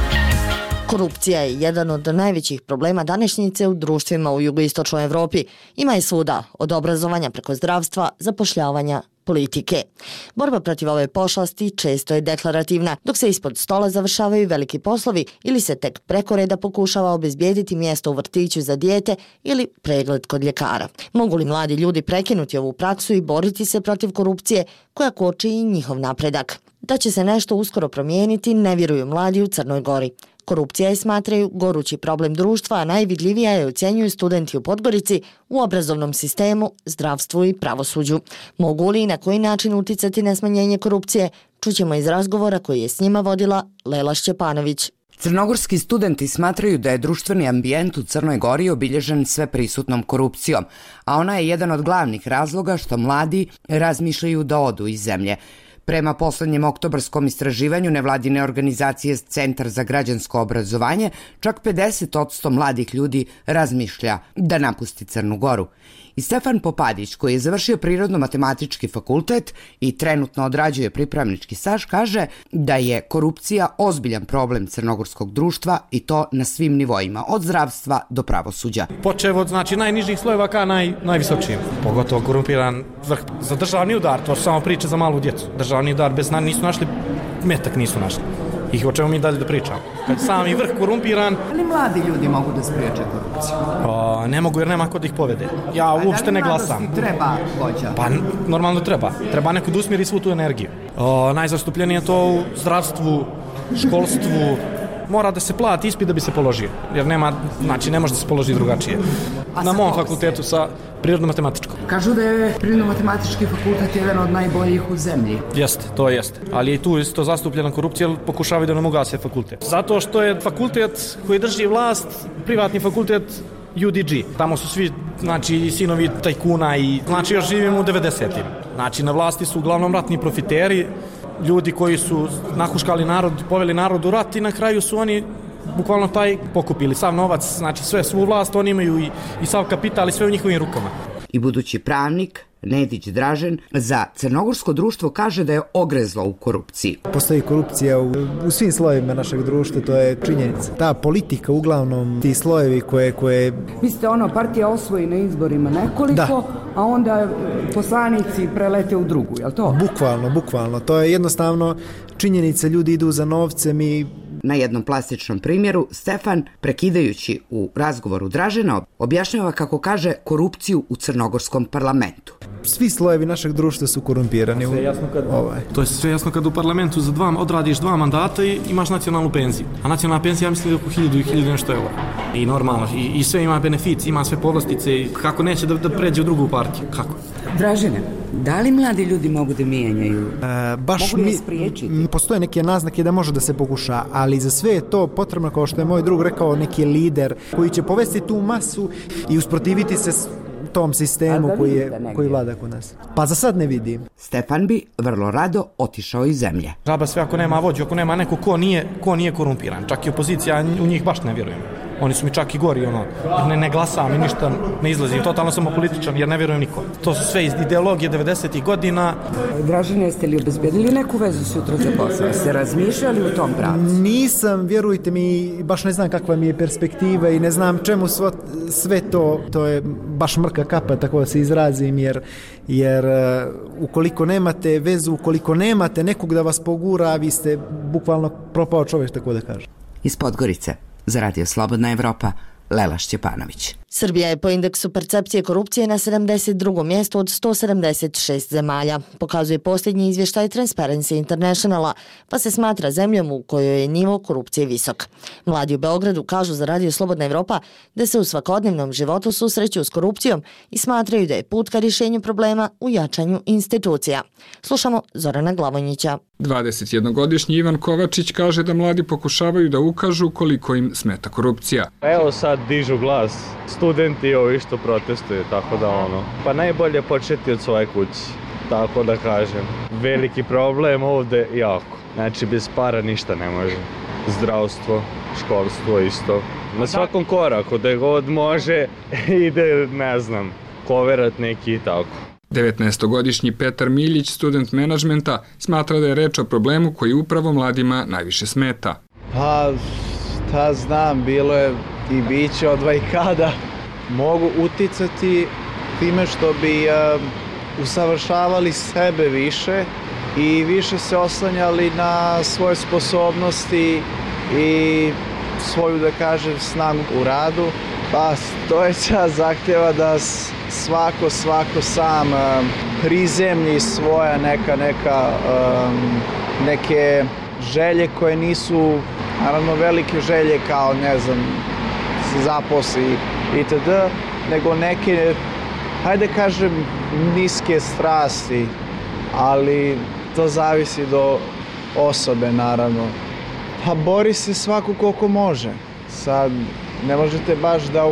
Korupcija je jedan od najvećih problema današnjice u društvima u jugoistočnoj Evropi. Ima je svuda, od obrazovanja preko zdravstva, zapošljavanja, politike. Borba protiv ove pošasti često je deklarativna, dok se ispod stola završavaju veliki poslovi ili se tek preko reda pokušava obezbijediti mjesto u vrtiću za dijete ili pregled kod ljekara. Mogu li mladi ljudi prekinuti ovu praksu i boriti se protiv korupcije koja koči i njihov napredak? Da će se nešto uskoro promijeniti, ne vjeruju mladi u Crnoj Gori. Korupcija je, smatraju, gorući problem društva, a najvidljivija je, ocjenjuju studenti u Podgorici, u obrazovnom sistemu, zdravstvu i pravosuđu. Mogu li i na koji način uticati na smanjenje korupcije? Čućemo iz razgovora koji je s njima vodila Lela Šćepanović. Crnogorski studenti smatraju da je društveni ambijent u Crnoj Gori obilježen sveprisutnom korupcijom, a ona je jedan od glavnih razloga što mladi razmišljaju da odu iz zemlje. Prema poslednjem oktobarskom istraživanju nevladine organizacije Centar za građansko obrazovanje, čak pedeset posto mladih ljudi razmišlja da napusti Crnu Goru. I Stefan Popadić, koji je završio Prirodno-matematički fakultet i trenutno odrađuje pripravnički staž, kaže da je korupcija ozbiljan problem crnogorskog društva i to na svim nivoima, od zdravstva do pravosuđa. Počev od znači, najnižih slojeva ka naj, najvisočijim. Pogotovo korumpiran vrh za državni udar, to su samo priče za malu djecu. Državni udar bez na, nisu našli, metak nisu našli. Ih o čemu mi dalje da pričamo. Kad sami vrh korumpiran... Ali mladi ljudi mogu da spriječe korupciju? O, ne mogu jer nema ko da ih povede. Ja uopšte ne glasam. A da li treba vođa? Pa normalno treba. Treba neko da usmjeri svu tu energiju. O, najzastupljenije je to u zdravstvu, školstvu. Mora da se plati ispit da bi se položio. Jer nema, znači ne može da se položi drugačije. Na mom fakultetu sa prirodno-matematičkom. Kažu da je prirodno-matematički fakultet jedan od najboljih u zemlji. Jeste, to jeste. Ali je i tu isto zastupljena korupcija, jer pokušavaju da nam ugase fakultet. Zato što je fakultet koji drži vlast, privatni fakultet U D G. Tamo su svi, znači, sinovi tajkuna i, znači, još živimo u devedesetim. Znači, na vlasti su uglavnom ratni profiteri, ljudi koji su nahuškali narod, poveli narod u rat i na kraju su oni bukvalno taj pokupili sav novac, znači sve svu vlast, oni imaju i, i sav kapital i sve u njihovim rukama. I budući pravnik Nedić Dražen za crnogorsko društvo kaže da je ogrezlo u korupciji. Postoji korupcija u, u svim slojevima našeg društva, to je činjenica. Ta politika, uglavnom ti slojevi koje... koje... Mislite, ono, partija osvoji na izborima nekoliko, da. A onda poslanici prelete u drugu, je li to? Bukvalno, bukvalno. To je jednostavno činjenica, ljudi idu za novcem i... Na jednom plastičnom primjeru, Stefan, prekidajući u razgovoru Dražena, objašnjava kako kaže korupciju u crnogorskom parlamentu. Svi slojevi našeg društva su korumpirani. Sve jasno kad, ovaj. To je sve jasno kad u parlamentu za dva, odradiš dva mandata i imaš nacionalnu penziju. A nacionalna penzija, ja mislim, oko hiljadu i hiljadu nešto eura. I normalno, i, i sve ima benefici, ima sve povlastice i kako neće da, da pređe u drugu partiju. Kako? Dražene, da li mladi ljudi mogu da mijenjaju? E, baš mogu li mi, spriječiti? Postoje neke naznake da može da se pokuša, ali za sve je to potrebno, kao što je moj drug rekao, neki lider koji će povesti tu masu i usprotiviti se tom sistemu koji, je, koji vlada kod nas. Pa za sad ne vidim. Stefan bi vrlo rado otišao iz zemlje. Žaba sve ako nema vođu, ako nema neko ko nije, ko nije korumpiran. Čak i opozicija, u njih baš ne vjerujem. Oni su mi čak i gori, ono, ne, ne glasam i ništa ne izlazi. Totalno sam apolitičan jer ne vjerujem niko. To su sve iz ideologije devedesetih godina. Dražene, jeste li obezbedili neku vezu sutra za posao? Ste razmišljali u tom pravcu? Nisam, vjerujte mi, baš ne znam kakva mi je perspektiva i ne znam čemu svo, sve to, to je baš mrka kapa, tako da se izrazim, jer, jer uh, ukoliko nemate vezu, ukoliko nemate nekog da vas pogura, vi ste bukvalno propao čovjek, tako da kažem. Iz Podgorice, za Radio Slobodna Evropa, Lela Šćepanović. Srbija je po indeksu percepcije korupcije na sedamdeset drugom mjestu od sto sedamdeset šest zemalja, pokazuje posljednji izvještaj Transparency Internationala, pa se smatra zemljom u kojoj je nivo korupcije visok. Mladi u Beogradu kažu za Radio Slobodna Evropa da se u svakodnevnom životu susreću s korupcijom i smatraju da je put ka rješenju problema u jačanju institucija. Slušamo Zorana Glavonjića. dvadesetjednogodišnji Ivan Kovačić kaže da mladi pokušavaju da ukažu koliko im smeta korupcija. Evo sad dižu glas. Studenti ovi što protestuju, tako da ono, pa najbolje početi od svoje kuće, tako da kažem. Veliki problem ovde jako, znači bez para ništa ne može. Zdravstvo, školstvo isto. Na svakom koraku, da god može, ide, ne znam, koverat neki i tako. devetnaestogodišnji Petar Miljić, student menadžmenta, smatra da je reč o problemu koji upravo mladima najviše smeta. Pa, šta znam, bilo je i biće od vajkada. Mogu uticati time što bi uh, usavršavali sebe više i više se oslanjali na svoje sposobnosti i svoju, da kažem, snagu u radu. Pa stojeća zahtjeva da svako, svako sam uh, prizemlji svoja neka, neka, um, neke želje koje nisu, naravno, velike želje kao, ne znam, zaposli itd., nego neke, hajde kažem, niske strasti, ali to zavisi do osobe, naravno. Pa bori se svako koliko može. Sad, ne možete baš da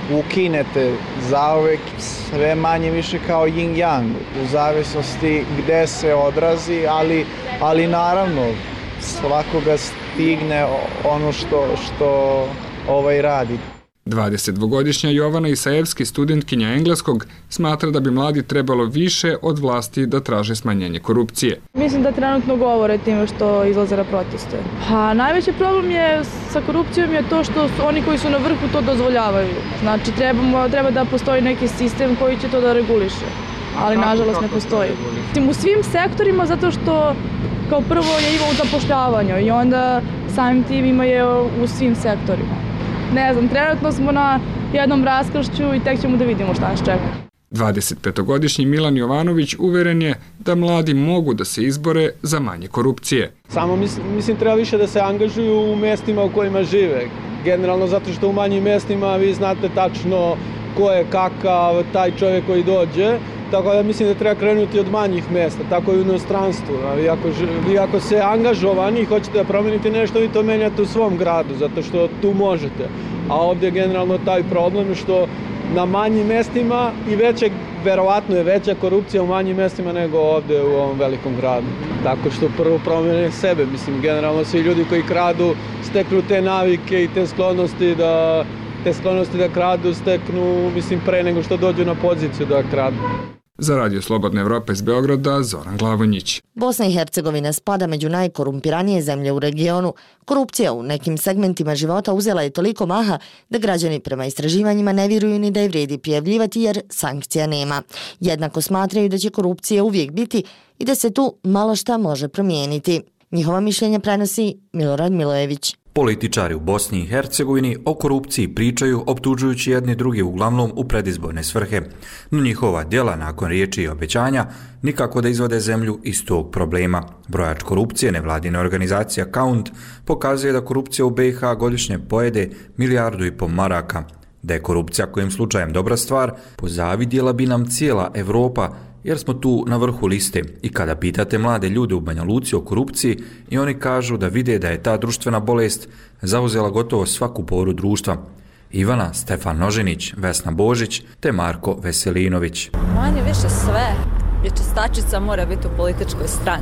ukinete zauvek, sve manje više kao yin-yang, u zavisnosti gde se odrazi, ali, ali naravno, svakoga stigne ono što, što ovaj radi. dvadesetdvogodišnja Jovana Isajevski, studentkinja engleskog, smatra da bi mladi trebalo više od vlasti da traže smanjenje korupcije. Mislim da trenutno govore time što izlaze na proteste. Pa najveći problem je sa korupcijom je to što oni koji su na vrhu to dozvoljavaju. Znači trebamo, treba da postoji neki sistem koji će to da reguliše, ali nažalost ne postoji. U svim sektorima zato što kao prvo je ima u zapošljavanju i onda samim tim ima je u svim sektorima. Ne znam, trenutno smo na jednom raskršću i tek ćemo da vidimo šta nas čeka. dvadesetpetogodišnji Milan Jovanović uveren je da mladi mogu da se izbore za manje korupcije. Samo mislim, mislim treba više da se angažuju u mestima u kojima žive. Generalno zato što u manjim mestima vi znate tačno ko je kakav taj čovjek koji dođe. Tako da mislim da treba krenuti od manjih mesta, tako i u inostranstvu. Vi ako, vi ako se angažovani i hoćete da promenite nešto, vi to menjate u svom gradu, zato što tu možete. A ovdje je generalno taj problem što na manjim mestima i veće, verovatno je veća korupcija u manjim mestima nego ovdje u ovom velikom gradu. Tako što prvo promene sebe, mislim, generalno svi ljudi koji kradu steknu te navike i te sklonosti da, te sklonosti da kradu steknu, mislim, pre nego što dođu na poziciju da kradu. Za Radio Slobodna Evropa iz Beograda, Zoran Glavonjić. Bosna i Hercegovina spada među najkorumpiranije zemlje u regionu. Korupcija u nekim segmentima života uzela je toliko maha da građani prema istraživanjima ne vjeruju ni da je vrijedi prijavljivati jer sankcija nema. Jednako smatraju da će korupcija uvijek biti i da se tu malo šta može promijeniti. Njihova mišljenja prenosi Milorad Milojević. Političari u Bosni i Hercegovini o korupciji pričaju optužujući jedni drugi uglavnom u predizborne svrhe, no njihova djela nakon riječi i obećanja nikako da izvode zemlju iz tog problema. Brojač korupcije nevladine organizacije Count pokazuje da korupcija u be i ha godišnje pojede milijardu i pol maraka. Da je korupcija kojim slučajem dobra stvar, pozavidjela bi nam cijela Evropa, jer smo tu na vrhu liste i kada pitate mlade ljude u Banja Luci o korupciji i oni kažu da vide da je ta društvena bolest zauzela gotovo svaku poru društva. Ivana, Stefan Noženić, Vesna Božić te Marko Veselinović. Manje više sve je čistačica mora biti u političkoj stranci.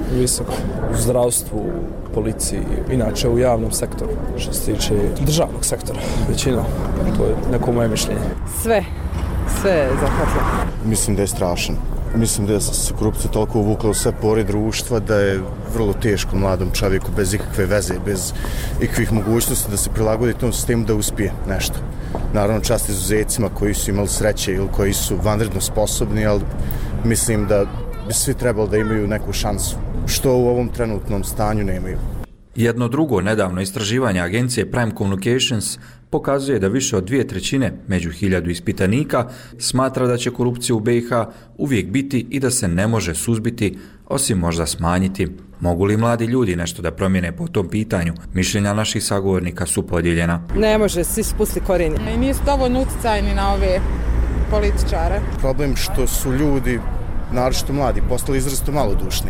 visok u zdravstvu, u policiji, inače u javnom sektoru, što se tiče državnog sektora, većina. To je neko moje mišljenje. Sve, sve je zahvatilo. Mislim da je strašan. Mislim da je se korupcija toliko uvukla u sve pore društva da je vrlo teško mladom čovjeku bez ikakve veze, bez ikakvih mogućnosti da se prilagodi tom sistemu da uspije nešto. Naravno, čast izuzecima koji su imali sreće ili koji su vanredno sposobni, ali mislim da bi svi trebali da imaju neku šansu, što u ovom trenutnom stanju nemaju. Jedno drugo nedavno istraživanje agencije Prime Communications pokazuje da više od dvije trećine među hiljadu ispitanika smatra da će korupcija u B i H uvijek biti i da se ne može suzbiti, osim možda smanjiti. Mogu li mladi ljudi nešto da promijene po tom pitanju? Mišljenja naših sagovornika su podijeljena. Ne može, svi spusti korijenje. I nisu dovoljno utjecajni na ove političare. Problem što su ljudi, naročito mladi, postali izrazito malodušni.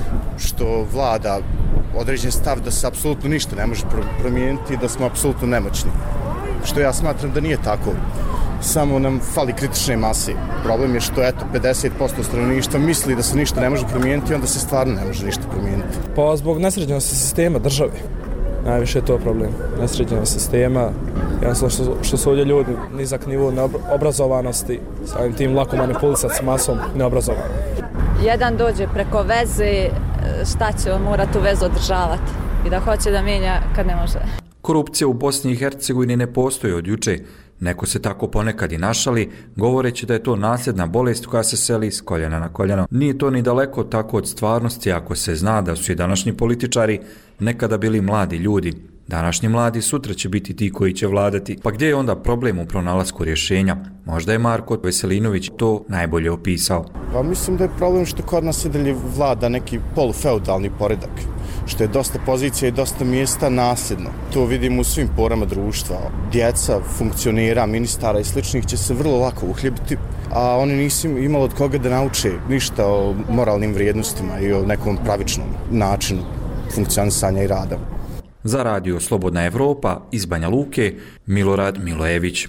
Što vlada određen stav da se apsolutno ništa ne može promijeniti i da smo apsolutno nemoćni. Što ja smatram da nije tako. Samo nam fali kritične mase. Problem je što eto pedeset posto stanovništva misli da se ništa ne može promijeniti i onda se stvarno ne može ništa promijeniti. Pa zbog nesređenosti sistema države. Najviše je to problem. Nesređenost sistema, jednostavno što, što su ovdje ljudi nizak nivo obrazovanosti, samim tim lako manipulisati s masom neobrazovanja. Jedan dođe preko veze, šta će on mora tu vezu održavati i da hoće da mijenja kad ne može. Korupcija u Bosni i Hercegovini ne postoji od juče. Neko se tako ponekad i našali, govoreći da je to nasljedna bolest koja se seli s koljena na koljeno. Nije to ni daleko tako od stvarnosti ako se zna da su i današnji političari nekada bili mladi ljudi. Današnji mladi sutra će biti ti koji će vladati. Pa gdje je onda problem u pronalasku rješenja? Možda je Marko Veselinović to najbolje opisao. Pa mislim da je problem što kod nas i dalje vlada neki polufeudalni poredak, što je dosta pozicija i dosta mjesta nasljedno. To vidimo u svim porama društva. Djeca, funkcionera, ministara i sličnih će se vrlo lako uhljebiti, a oni nisu imali od koga da nauče ništa o moralnim vrijednostima i o nekom pravičnom načinu funkcionisanja i rada. Za radio Slobodna Evropa iz Banja Luke, Milorad Milojević.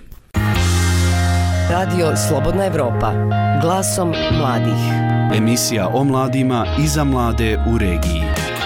Radio Slobodna Evropa, glasom mladih. Emisija o mladima i za mlade u regiji.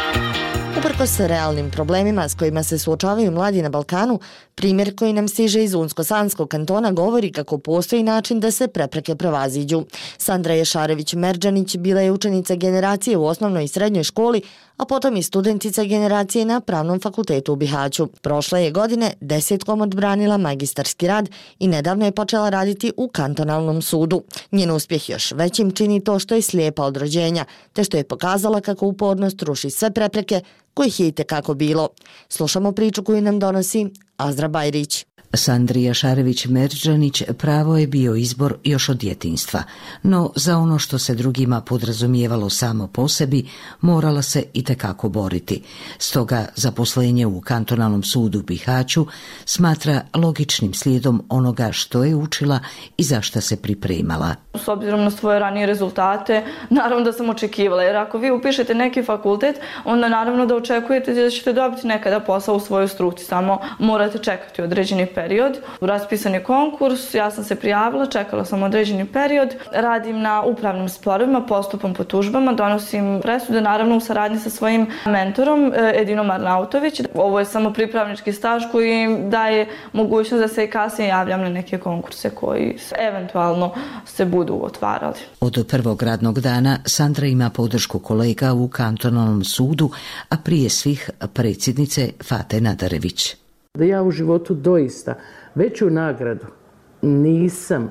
Uprkos realnim problemima s kojima se suočavaju mladi na Balkanu, primjer koji nam stiže iz Unsko-Sanskog kantona govori kako postoji način da se prepreke prevaziđu. Sandra Ješarević-Merdžanić bila je učenica generacije u osnovnoj i srednjoj školi, a potom i studentica generacije na Pravnom fakultetu u Bihaću. Prošle je godine desetkom odbranila magistarski rad i nedavno je počela raditi u kantonalnom sudu. Njen uspjeh još većim čini to što je slijepa od rođenja, te što je pokazala kako upornost ruši sve prepreke kojih je i tekako bilo. Slušamo priču koju nam donosi Azra Bajrić. Sandrija Šarević-Merdžanić pravo je bio izbor još od djetinjstva, no za ono što se drugima podrazumijevalo samo po sebi, morala se i tekako boriti. Stoga zaposlenje u kantonalnom sudu u Bihaću smatra logičnim slijedom onoga što je učila i za šta se pripremala. S obzirom na svoje ranije rezultate, naravno da sam očekivala, jer ako vi upišete neki fakultet, onda naravno da očekujete da ćete dobiti nekada posao u svojoj struci, samo morate čekati određeni period. period. Raspisan je konkurs, ja sam se prijavila, čekala sam određeni period. Radim na upravnim sporovima, postupom po tužbama, donosim presude, naravno u saradnji sa svojim mentorom Edinom Arnautović. Ovo je samo pripravnički staž koji daje mogućnost da se i kasnije javljam na neke konkurse koji eventualno se budu otvarali. Od prvog radnog dana Sandra ima podršku kolega u kantonalnom sudu, a prije svih predsjednice Fate Nadarević. Da ja u životu doista veću nagradu nisam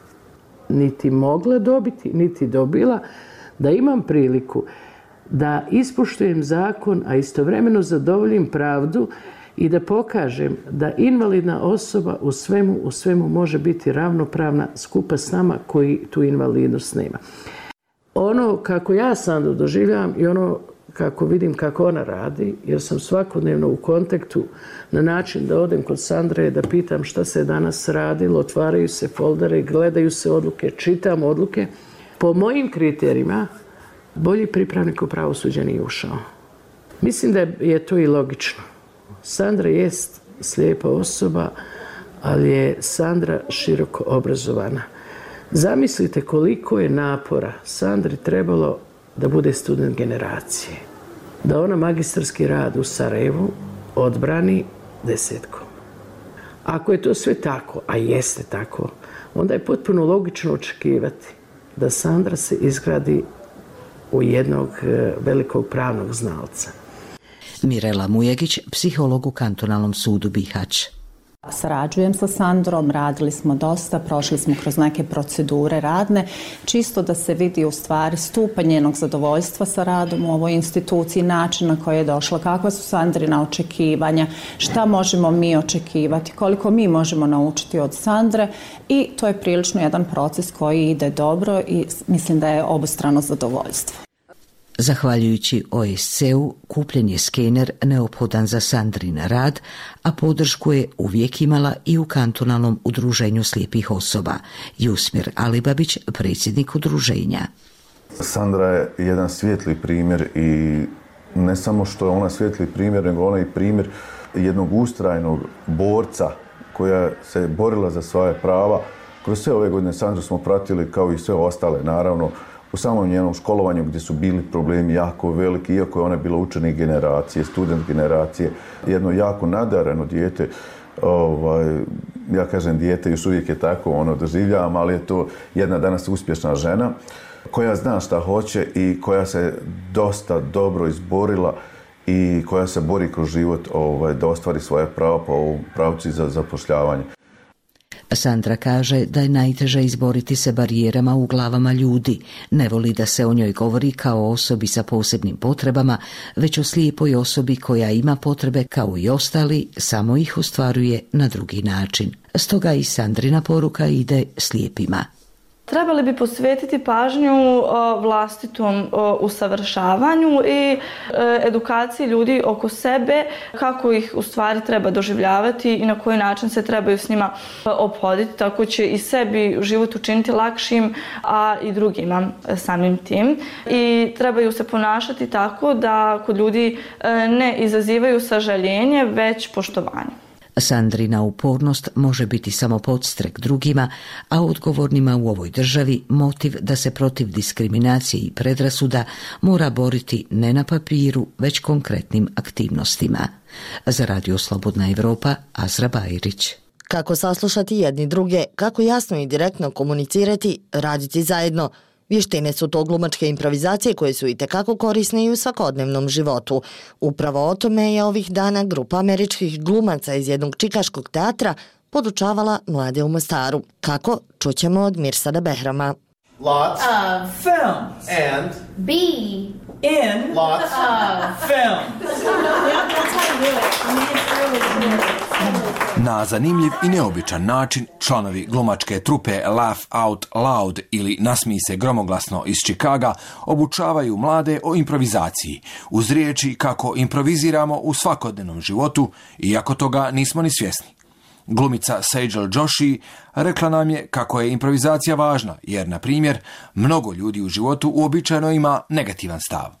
niti mogla dobiti, niti dobila, da imam priliku da ispoštujem zakon, a istovremeno zadovoljim pravdu i da pokažem da invalidna osoba u svemu, u svemu može biti ravnopravna skupa s nama koji tu invalidnost nema. Ono kako ja Sandru doživljavam i ono kako vidim kako ona radi, jer sam svakodnevno u kontaktu na način da odem kod Sandre, da pitam šta se danas radilo, otvaraju se foldere, gledaju se odluke, čitam odluke. Po mojim kriterijima, bolji pripravnik u pravosuđe nije ušao. Mislim da je to i logično. Sandra jest slijepa osoba, ali je Sandra široko obrazovana. Zamislite koliko je napora Sandri trebalo da bude student generacije. Da ona magistarski rad u Sarajevu odbrani desetkom. Ako je to sve tako, a jeste tako, onda je potpuno logično očekivati da Sandra se izgradi u jednog velikog pravnog znalca. Mirela Mujegić, psiholog u kantonalnom sudu Bihać. Sarađujem sa Sandrom, radili smo dosta, prošli smo kroz neke procedure radne, čisto da se vidi u stvari stupanj njenog zadovoljstva sa radom u ovoj instituciji, način na koji je došla, kakva su Sandrina očekivanja, šta možemo mi očekivati, koliko mi možemo naučiti od Sandre i to je prilično jedan proces koji ide dobro i mislim da je obostrano zadovoljstvo. Zahvaljujući O S C-u, kupljen je skener neophodan za Sandrin rad, a podršku je uvijek imala i u kantonalnom udruženju slijepih osoba. Jusmir Alibabić, predsjednik udruženja. Sandra je jedan svijetli primjer i ne samo što je ona svijetli primjer, nego ona je primjer jednog ustrajnog borca koja se borila za svoje prava. Kroz sve ove godine Sandru smo pratili kao i sve ostale, naravno, u samom njenom školovanju gdje su bili problemi jako veliki, iako je ona bila učenik generacije, student generacije, jedno jako nadareno dijete, ovaj, ja kažem dijete, još uvijek je tako, ono doživljavam, ali je to jedna danas uspješna žena koja zna šta hoće i koja se dosta dobro izborila i koja se bori kroz život ovaj, da ostvari svoje pravo po ovom pravci za zapošljavanje. Sandra kaže da je najteže izboriti se barijerama u glavama ljudi. Ne voli da se o njoj govori kao o osobi sa posebnim potrebama, već o slijepoj osobi koja ima potrebe kao i ostali, samo ih ostvaruje na drugi način. Stoga i Sandrina poruka ide slijepima. Trebali bi posvetiti pažnju vlastitom usavršavanju i edukaciji ljudi oko sebe, kako ih u stvari treba doživljavati i na koji način se trebaju s njima ophoditi, tako će i sebi život učiniti lakšim, a i drugima samim tim. I trebaju se ponašati tako da kod ljudi ne izazivaju sažaljenje, već poštovanje. Sandrina upornost može biti samo podstrek drugima, a odgovornima u ovoj državi motiv da se protiv diskriminacije i predrasuda mora boriti ne na papiru, već konkretnim aktivnostima. Za Radio Slobodna Evropa, Azra Bajrić. Kako saslušati jedni druge, kako jasno i direktno komunicirati, raditi zajedno. Vještine su to glumačke improvizacije koje su itekako korisne i u svakodnevnom životu. Upravo o tome je ovih dana grupa američkih glumaca iz jednog čikaškog teatra podučavala mlade u Mostaru. Kako? Čućemo od Mirsada Behrama. Lots of films and be in lots of films. Na zanimljiv i neobičan način članovi glumačke trupe Laugh Out Loud ili Nasmij se gromoglasno iz Čikaga obučavaju mlade o improvizaciji uz riječi kako improviziramo u svakodnevnom životu, iako toga nismo ni svjesni. Glumica Sejal Joshi rekla nam je kako je improvizacija važna, jer, na primjer, mnogo ljudi u životu uobičajeno ima negativan stav.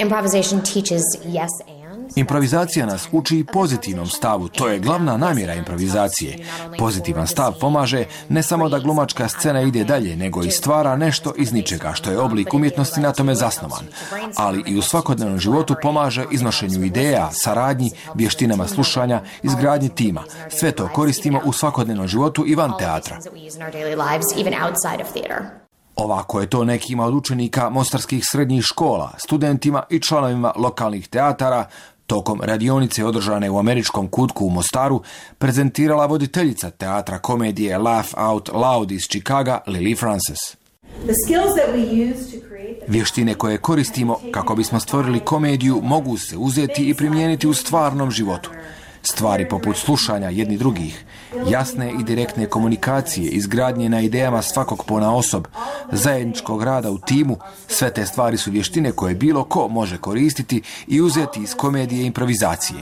Improvizacija nas uči pozitivnom stavu, to je glavna namjera improvizacije. Pozitivan stav pomaže ne samo da glumačka scena ide dalje, nego i stvara nešto iz ničega, što je oblik umjetnosti na tome zasnovan. Ali i u svakodnevnom životu pomaže iznošenju ideja, saradnji, vještinama slušanja, izgradnji tima. Sve to koristimo u svakodnevnom životu i van teatra. Ovako je to nekima od učenika mostarskih srednjih škola, studentima i članovima lokalnih teatara tokom radionice održane u američkom kutku u Mostaru prezentirala voditeljica teatra komedije Laugh Out Loud iz Čikaga, Lily Frances. Vještine koje koristimo kako bismo stvorili komediju mogu se uzeti i primijeniti u stvarnom životu. Stvari poput slušanja jedni drugih, jasne i direktne komunikacije, izgradnje na idejama svakog ponaosob, zajedničkog rada u timu, sve te stvari su vještine koje bilo ko može koristiti i uzeti iz komedije improvizacije.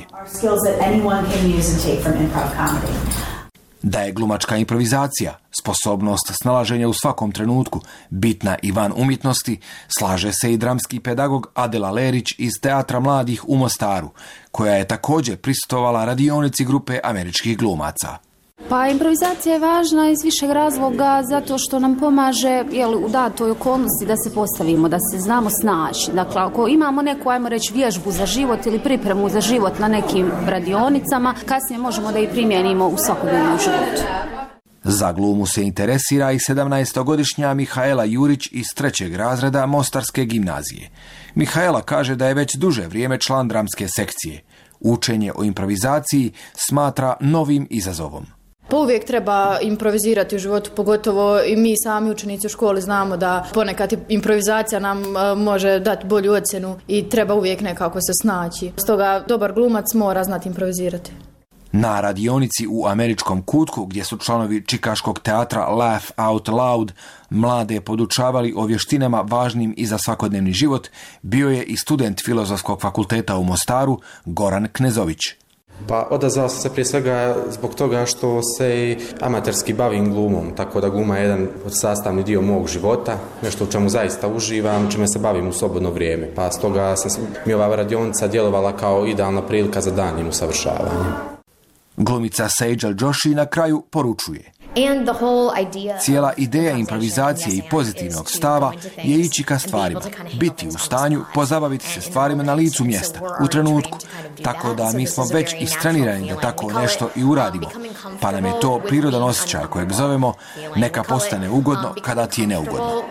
Da je glumačka improvizacija, sposobnost snalaženja u svakom trenutku, bitna i van umjetnosti, slaže se i dramski pedagog Adela Lerić iz Teatra mladih u Mostaru, koja je također prisustvovala radionici grupe američkih glumaca. Pa improvizacija je važna iz višeg razloga zato što nam pomaže jel, u datoj okolnosti da se postavimo, da se znamo snaći. Dakle, ako imamo neku, ajmo reći, vježbu za život ili pripremu za život na nekim radionicama, kasnije možemo da i primijenimo u svakodnevnom životu. Za glumu se interesira i sedamnaestogodišnja Mihaela Jurić iz trećeg razreda Mostarske gimnazije. Mihaela kaže da je već duže vrijeme član dramske sekcije. Učenje o improvizaciji smatra novim izazovom. Pa uvijek treba improvizirati u životu, pogotovo i mi sami učenici u školi znamo da ponekad improvizacija nam može dati bolju ocjenu i treba uvijek nekako se snaći. Stoga dobar glumac mora znati improvizirati. Na radionici u američkom kutku, gdje su članovi čikaškog teatra Laugh Out Loud mlade podučavali o vještinama važnim i za svakodnevni život, bio je i student Filozofskog fakulteta u Mostaru Goran Knezović. Pa odazvao sam se prije svega zbog toga što se i amaterski bavim glumom, tako da gluma je jedan sastavni dio mog života, nešto u čemu zaista uživam, čime se bavim u slobodno vrijeme. Pa stoga se mi ova radionica djelovala kao idealna prilika za daljnjim usavršavanjem. Glumica Sejal Joshi na kraju poručuje. Cijela ideja improvizacije i pozitivnog stava je ići ka stvarima, biti u stanju, pozabaviti se stvarima na licu mjesta, u trenutku, tako da mi smo već istrenirani da tako nešto i uradimo, pa nam je to prirodan osjećaj kojeg zovemo neka postane ugodno kada ti je neugodno.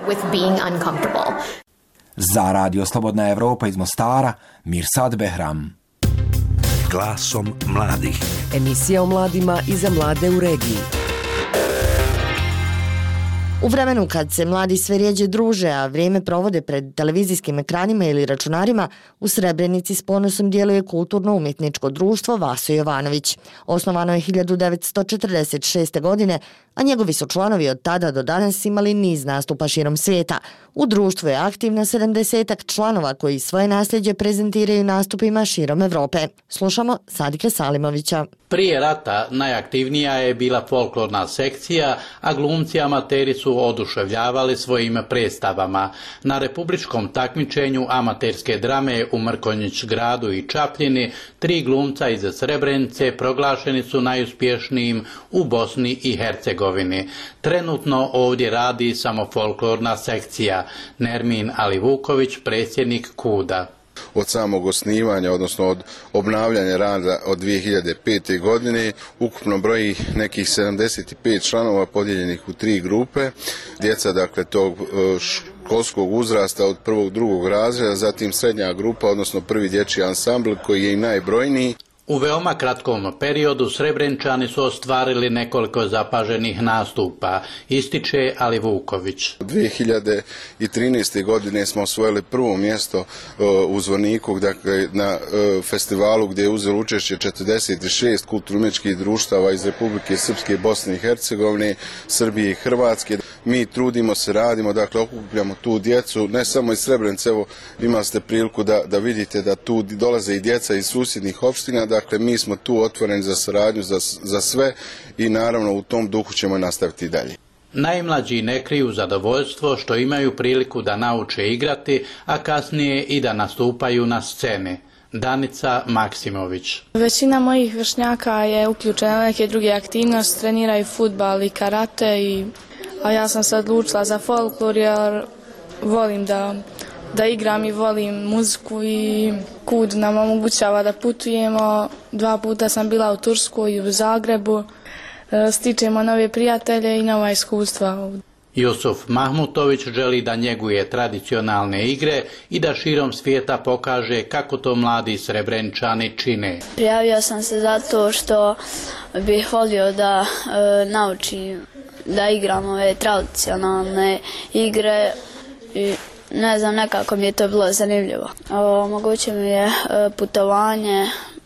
Za Radio Slobodna Evropa iz Mostara, Mirsad Behram. Glasom mladih. Emisija o mladima i za mlade u regiji. U vremenu kad se mladi sve rjeđe druže, a vrijeme provode pred televizijskim ekranima ili računarima, u Srebrenici s ponosom djeluje kulturno-umjetničko društvo Vaso Jovanović. Osnovano je hiljadu devetsto četrdeset šeste. godine, a njegovi su članovi od tada do danas imali niz nastupa širom svijeta. U društvu je aktivno sedamdesetak članova koji svoje nasljeđe prezentiraju nastupima širom Evrope. Slušamo Sadika Salimovića. Prije rata najaktivnija je bila folklorna sekcija, a glumci amateri su oduševljavali svojim predstavama. Na republičkom takmičenju amaterske drame u Mrkonjić gradu i Čapljini tri glumca iz Srebrenice proglašeni su najuspješnijim u Bosni i Hercegovini. Trenutno ovdje radi samo folklorna sekcija. Nermin Alivuković, predsjednik KUDA. Od samog osnivanja, odnosno od obnavljanja rada od dvije hiljade pete. godine, ukupno broji nekih sedamdeset pet članova podijeljenih u tri grupe. Djeca, dakle, tog školskog uzrasta od prvog, drugog razreda, zatim srednja grupa, odnosno prvi dječji ansambl koji je i najbrojniji. U veoma kratkom periodu Srebrenčani su ostvarili nekoliko zapaženih nastupa, ističe Alivuković. dvije hiljade trinaeste. godine smo osvojili prvo mjesto u Zvorniku, dakle, na festivalu gdje je uzelo učešće četrdeset šest kulturno-umjetničkih društava iz Republike Srpske, Bosne i Hercegovine, Srbije i Hrvatske. Mi trudimo se, radimo, dakle, okupljamo tu djecu, ne samo iz Srebrenice, evo imali ste priliku da, da vidite da tu dolaze i djeca iz susjednih opština, dakle, mi smo tu otvoreni za saradnju, za, za sve i naravno u tom duhu ćemo nastaviti i dalje. Najmlađi ne kriju zadovoljstvo što imaju priliku da nauče igrati, a kasnije i da nastupaju na sceni. Danica Maksimović. Većina mojih vršnjaka je uključena na neke druge aktivnosti, treniraju fudbal i karate, i, a ja sam se odlučila za folklor jer volim da, da igram i volim muziku i KUD nam omogućava da putujemo. Dva puta sam bila u Turskoj i u Zagrebu, stičemo nove prijatelje i nova iskustva. Jusuf Mahmutović želi da njeguje tradicionalne igre i da širom svijeta pokaže kako to mladi Srebrenčani čine. Prijavio sam se zato što bih volio da e, naučim da igram ove tradicionalne igre i ne znam, nekako mi je to bilo zanimljivo. Omogućio mi je putovanje.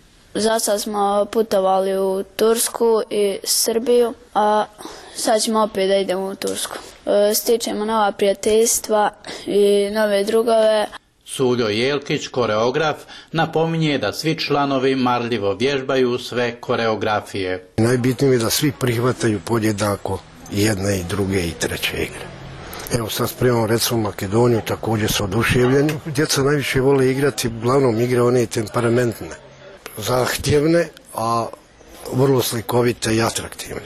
Za sad smo putovali u Tursku i Srbiju, a sad ćemo opet da idemo u Tursku. Stičemo nova prijateljstva i nove drugove. Suljo Jelkić, koreograf, napominje da svi članovi marljivo vježbaju sve koreografije. Najbitnije je da svi prihvataju podjednako jedne i druge i treće igre. Evo sad spremamo recimo Makedoniju, također su oduševljeni. Djeca najviše vole igrati, uglavnom igre one temperamentne, zahtjevne, a vrlo slikovite i atraktivne.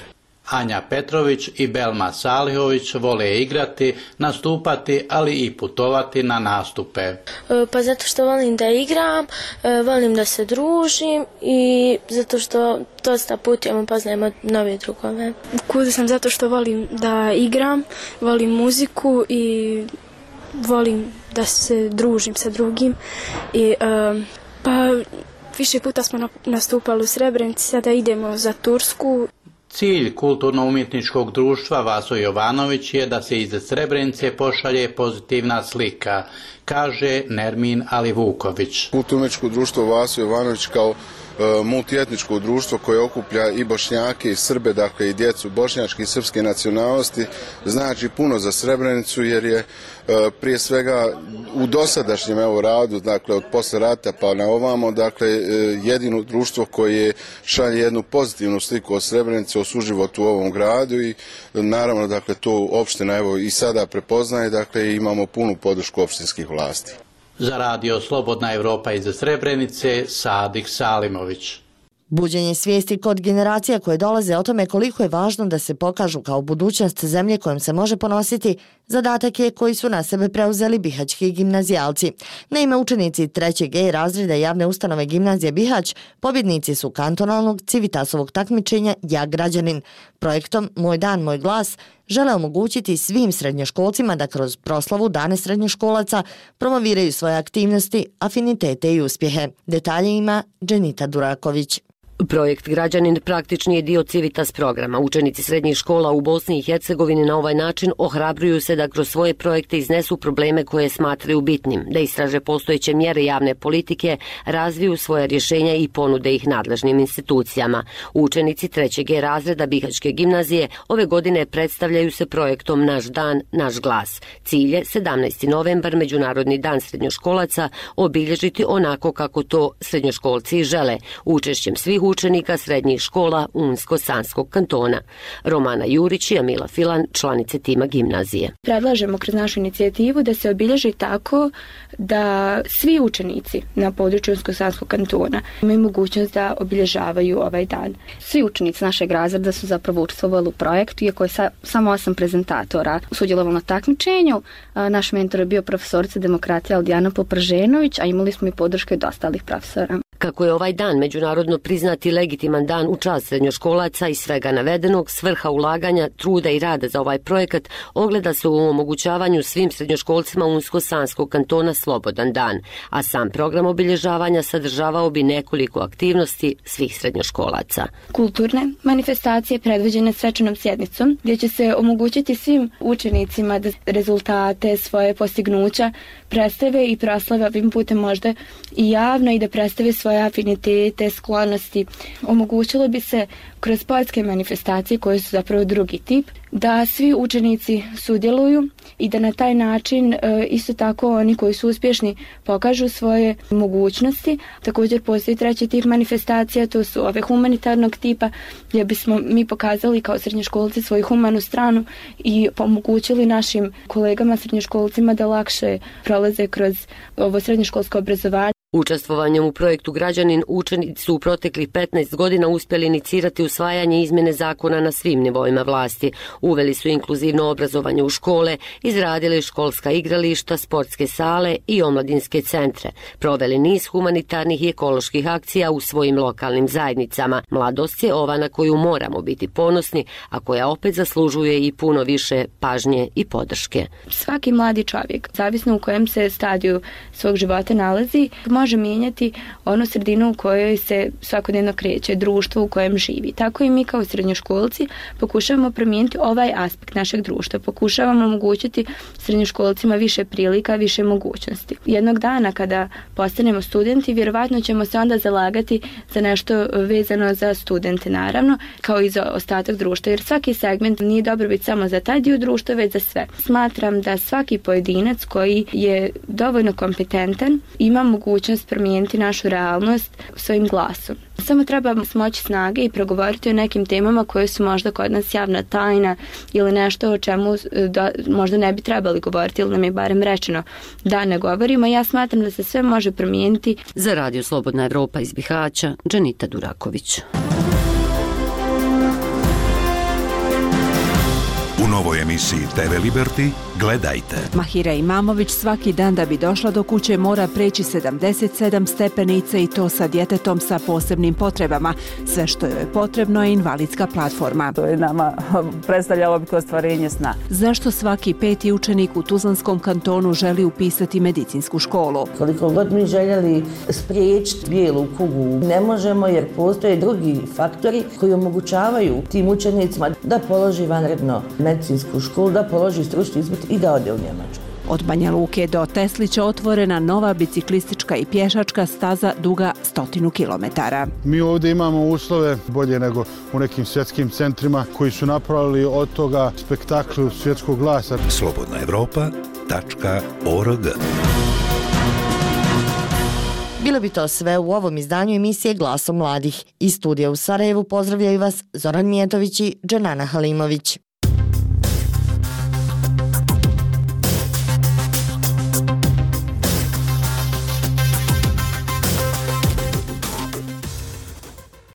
Anja Petrović i Belma Salihović vole igrati, nastupati, ali i putovati na nastupe. Pa zato što volim da igram, volim da se družim i zato što dosta putujemo, poznajemo nove drugove. Kuda sam zato što volim da igram, volim muziku i volim da se družim sa drugim. I, um, pa više puta smo nastupali u Srebrenici, sada idemo za Tursku. Cilj kulturno-umjetničkog društva Vaso Jovanović je da se iz Srebrenice pošalje pozitivna slika, kaže Nermin Alivuković. Kulturno-umjetničko društvo Vaso Jovanović kao e, multietničko društvo koje okuplja i Bošnjake i Srbe, dakle i djecu bošnjačke i srpske nacionalnosti, znači puno za Srebrenicu jer je e, prije svega u dosadašnjem evo radu, dakle od posle rata pa na ovamo, dakle e, jedino društvo koje šalje jednu pozitivnu sliku o Srebrenici, o suživotu u ovom gradu i naravno dakle to opština evo i sada prepoznaje, dakle imamo punu podršku opštinskih vlasti. Za radio Slobodna Evropa iz Srebrenice, Sadik Salimović. Buđenje svijesti kod generacija koje dolaze o tome koliko je važno da se pokažu kao budućnost zemlje kojom se može ponositi, zadatak je koji su na sebe preuzeli bihaćki gimnazijalci. Naime, učenici trećeg E razreda javne ustanove Gimnazije Bihać pobjednici su kantonalnog Civitasovog takmičenja Ja građanin. Projektom Moj dan, moj glas žele omogućiti svim srednjoškolcima da kroz proslavu Dane srednjoškolaca promoviraju svoje aktivnosti, afinitete i uspjehe. Detalje ima Dženita Duraković. Projekt Građanin praktični je dio Civitas programa. Učenici srednjih škola u Bosni i Hercegovini na ovaj način ohrabruju se da kroz svoje projekte iznesu probleme koje smatraju bitnim, da istraže postojeće mjere javne politike, razviju svoje rješenja i ponude ih nadležnim institucijama. Učenici trećeg E razreda Bihaćke gimnazije ove godine predstavljaju se projektom Naš dan, naš glas. Cilj je sedamnaesti novembar, Međunarodni dan srednjoškolaca, obilježiti onako kako to srednjoškolci žele, učešćem svih učenika srednjih škola Unsko-Sanskog kantona. Romana Jurić i Amila Filan, članice tima gimnazije. Predlažemo kroz našu inicijativu da se obilježi tako da svi učenici na području Unsko-Sanskog kantona imaju mogućnost da obilježavaju ovaj dan. Svi učenici našeg razreda su zapravo učestvovali u projektu, iako je sa, samo osam prezentatora sudjelovalo na takmičenju. Naš mentor je bio profesorica demokracije Aldijana Poprženović, a imali smo i podršku od ostalih profesora. Kako je ovaj dan međunarodno priznati legitiman dan u čast srednjoškolaca i svega navedenog, svrha ulaganja, truda i rada za ovaj projekat ogleda se u omogućavanju svim srednjoškolcima Unsko-Sanskog kantona slobodan dan, a sam program obilježavanja sadržavao bi nekoliko aktivnosti svih srednjoškolaca. Kulturne manifestacije predvođene svečanom sjednicom, gdje će se omogućiti svim učenicima da rezultate, svoje postignuća predstave i proslave ovim putem možda i javno i da predstave svoje afinitete, sklonosti. Omogućilo bi se kroz sportske manifestacije koje su zapravo drugi tip, da svi učenici sudjeluju i da na taj način e, isto tako oni koji su uspješni pokažu svoje mogućnosti. Također postoji treći tip manifestacija, to su ove humanitarnog tipa, gdje bismo mi pokazali kao srednjoškolci svoju humanu stranu i omogućili našim kolegama srednjoškolcima da lakše prolaze kroz ovo srednjoškolsko obrazovanje. Učestvovanjem u projektu Građanin učenici su u proteklih petnaest godina uspjeli inicirati usvajanje izmjene zakona na svim nivoima vlasti. Uveli su inkluzivno obrazovanje u škole, izradili školska igrališta, sportske sale i omladinske centre. Proveli niz humanitarnih i ekoloških akcija u svojim lokalnim zajednicama. Mladost je ova na koju moramo biti ponosni, a koja opet zaslužuje i puno više pažnje i podrške. Svaki mladi čovjek, zavisno u kojem se stadiju svog života nalazi, može mijenjati onu sredinu u kojoj se svakodnevno kreće, društvo u kojem živi. Tako i mi kao srednjoškolci pokušavamo promijeniti ovaj aspekt našeg društva. Pokušavamo omogućiti srednjoškolcima više prilika, više mogućnosti. Jednog dana kada postanemo studenti, vjerovatno ćemo se onda zalagati za nešto vezano za studente, naravno, kao i za ostatak društva, jer svaki segment nije dobrobit samo za taj dio društva, već za sve. Smatram da svaki pojedinac koji je dovoljno kompetentan ima mogućnost promijeniti našu realnost svojim glasom. Samo treba smoći snage i progovoriti o nekim temama koje su možda kod nas javna tajna ili nešto o čemu da, možda ne bi trebali govoriti ili nam je barem rečeno da ne govorimo. Ja smatram da se sve može promijeniti. Za Radio Slobodna Evropa iz Bihaća, Dženita Duraković. novoj emisiji te ve Liberty gledajte. Mahira Imamović svaki dan da bi došla do kuće mora preći sedamdeset sedam stepenica i to sa djetetom sa posebnim potrebama. Sve što joj je potrebno je invalidska platforma. To je nama predstavljalo bi kao ostvarenje sna. Zašto svaki peti učenik u Tuzlanskom kantonu želi upisati medicinsku školu? Koliko god mi željeli spriječiti bijelu kugu, ne možemo jer postoje drugi faktori koji omogućavaju tim učenicima da položi vanredno medicinsku školu, da položi stručni ispit i da ode u Njemačku. Od Banja Luke do Teslića otvorena nova biciklistička i pješačka staza duga stotinu kilometara. Mi ovdje imamo uslove bolje nego u nekim svjetskim centrima koji su napravili od toga spektakl svjetskog glasa. slobodna evropa tačka org. Bilo bi to sve u ovom izdanju emisije Glasom mladih. Iz studija u Sarajevu pozdravljaju vas Zoran Mijetović i Dženana Halimović.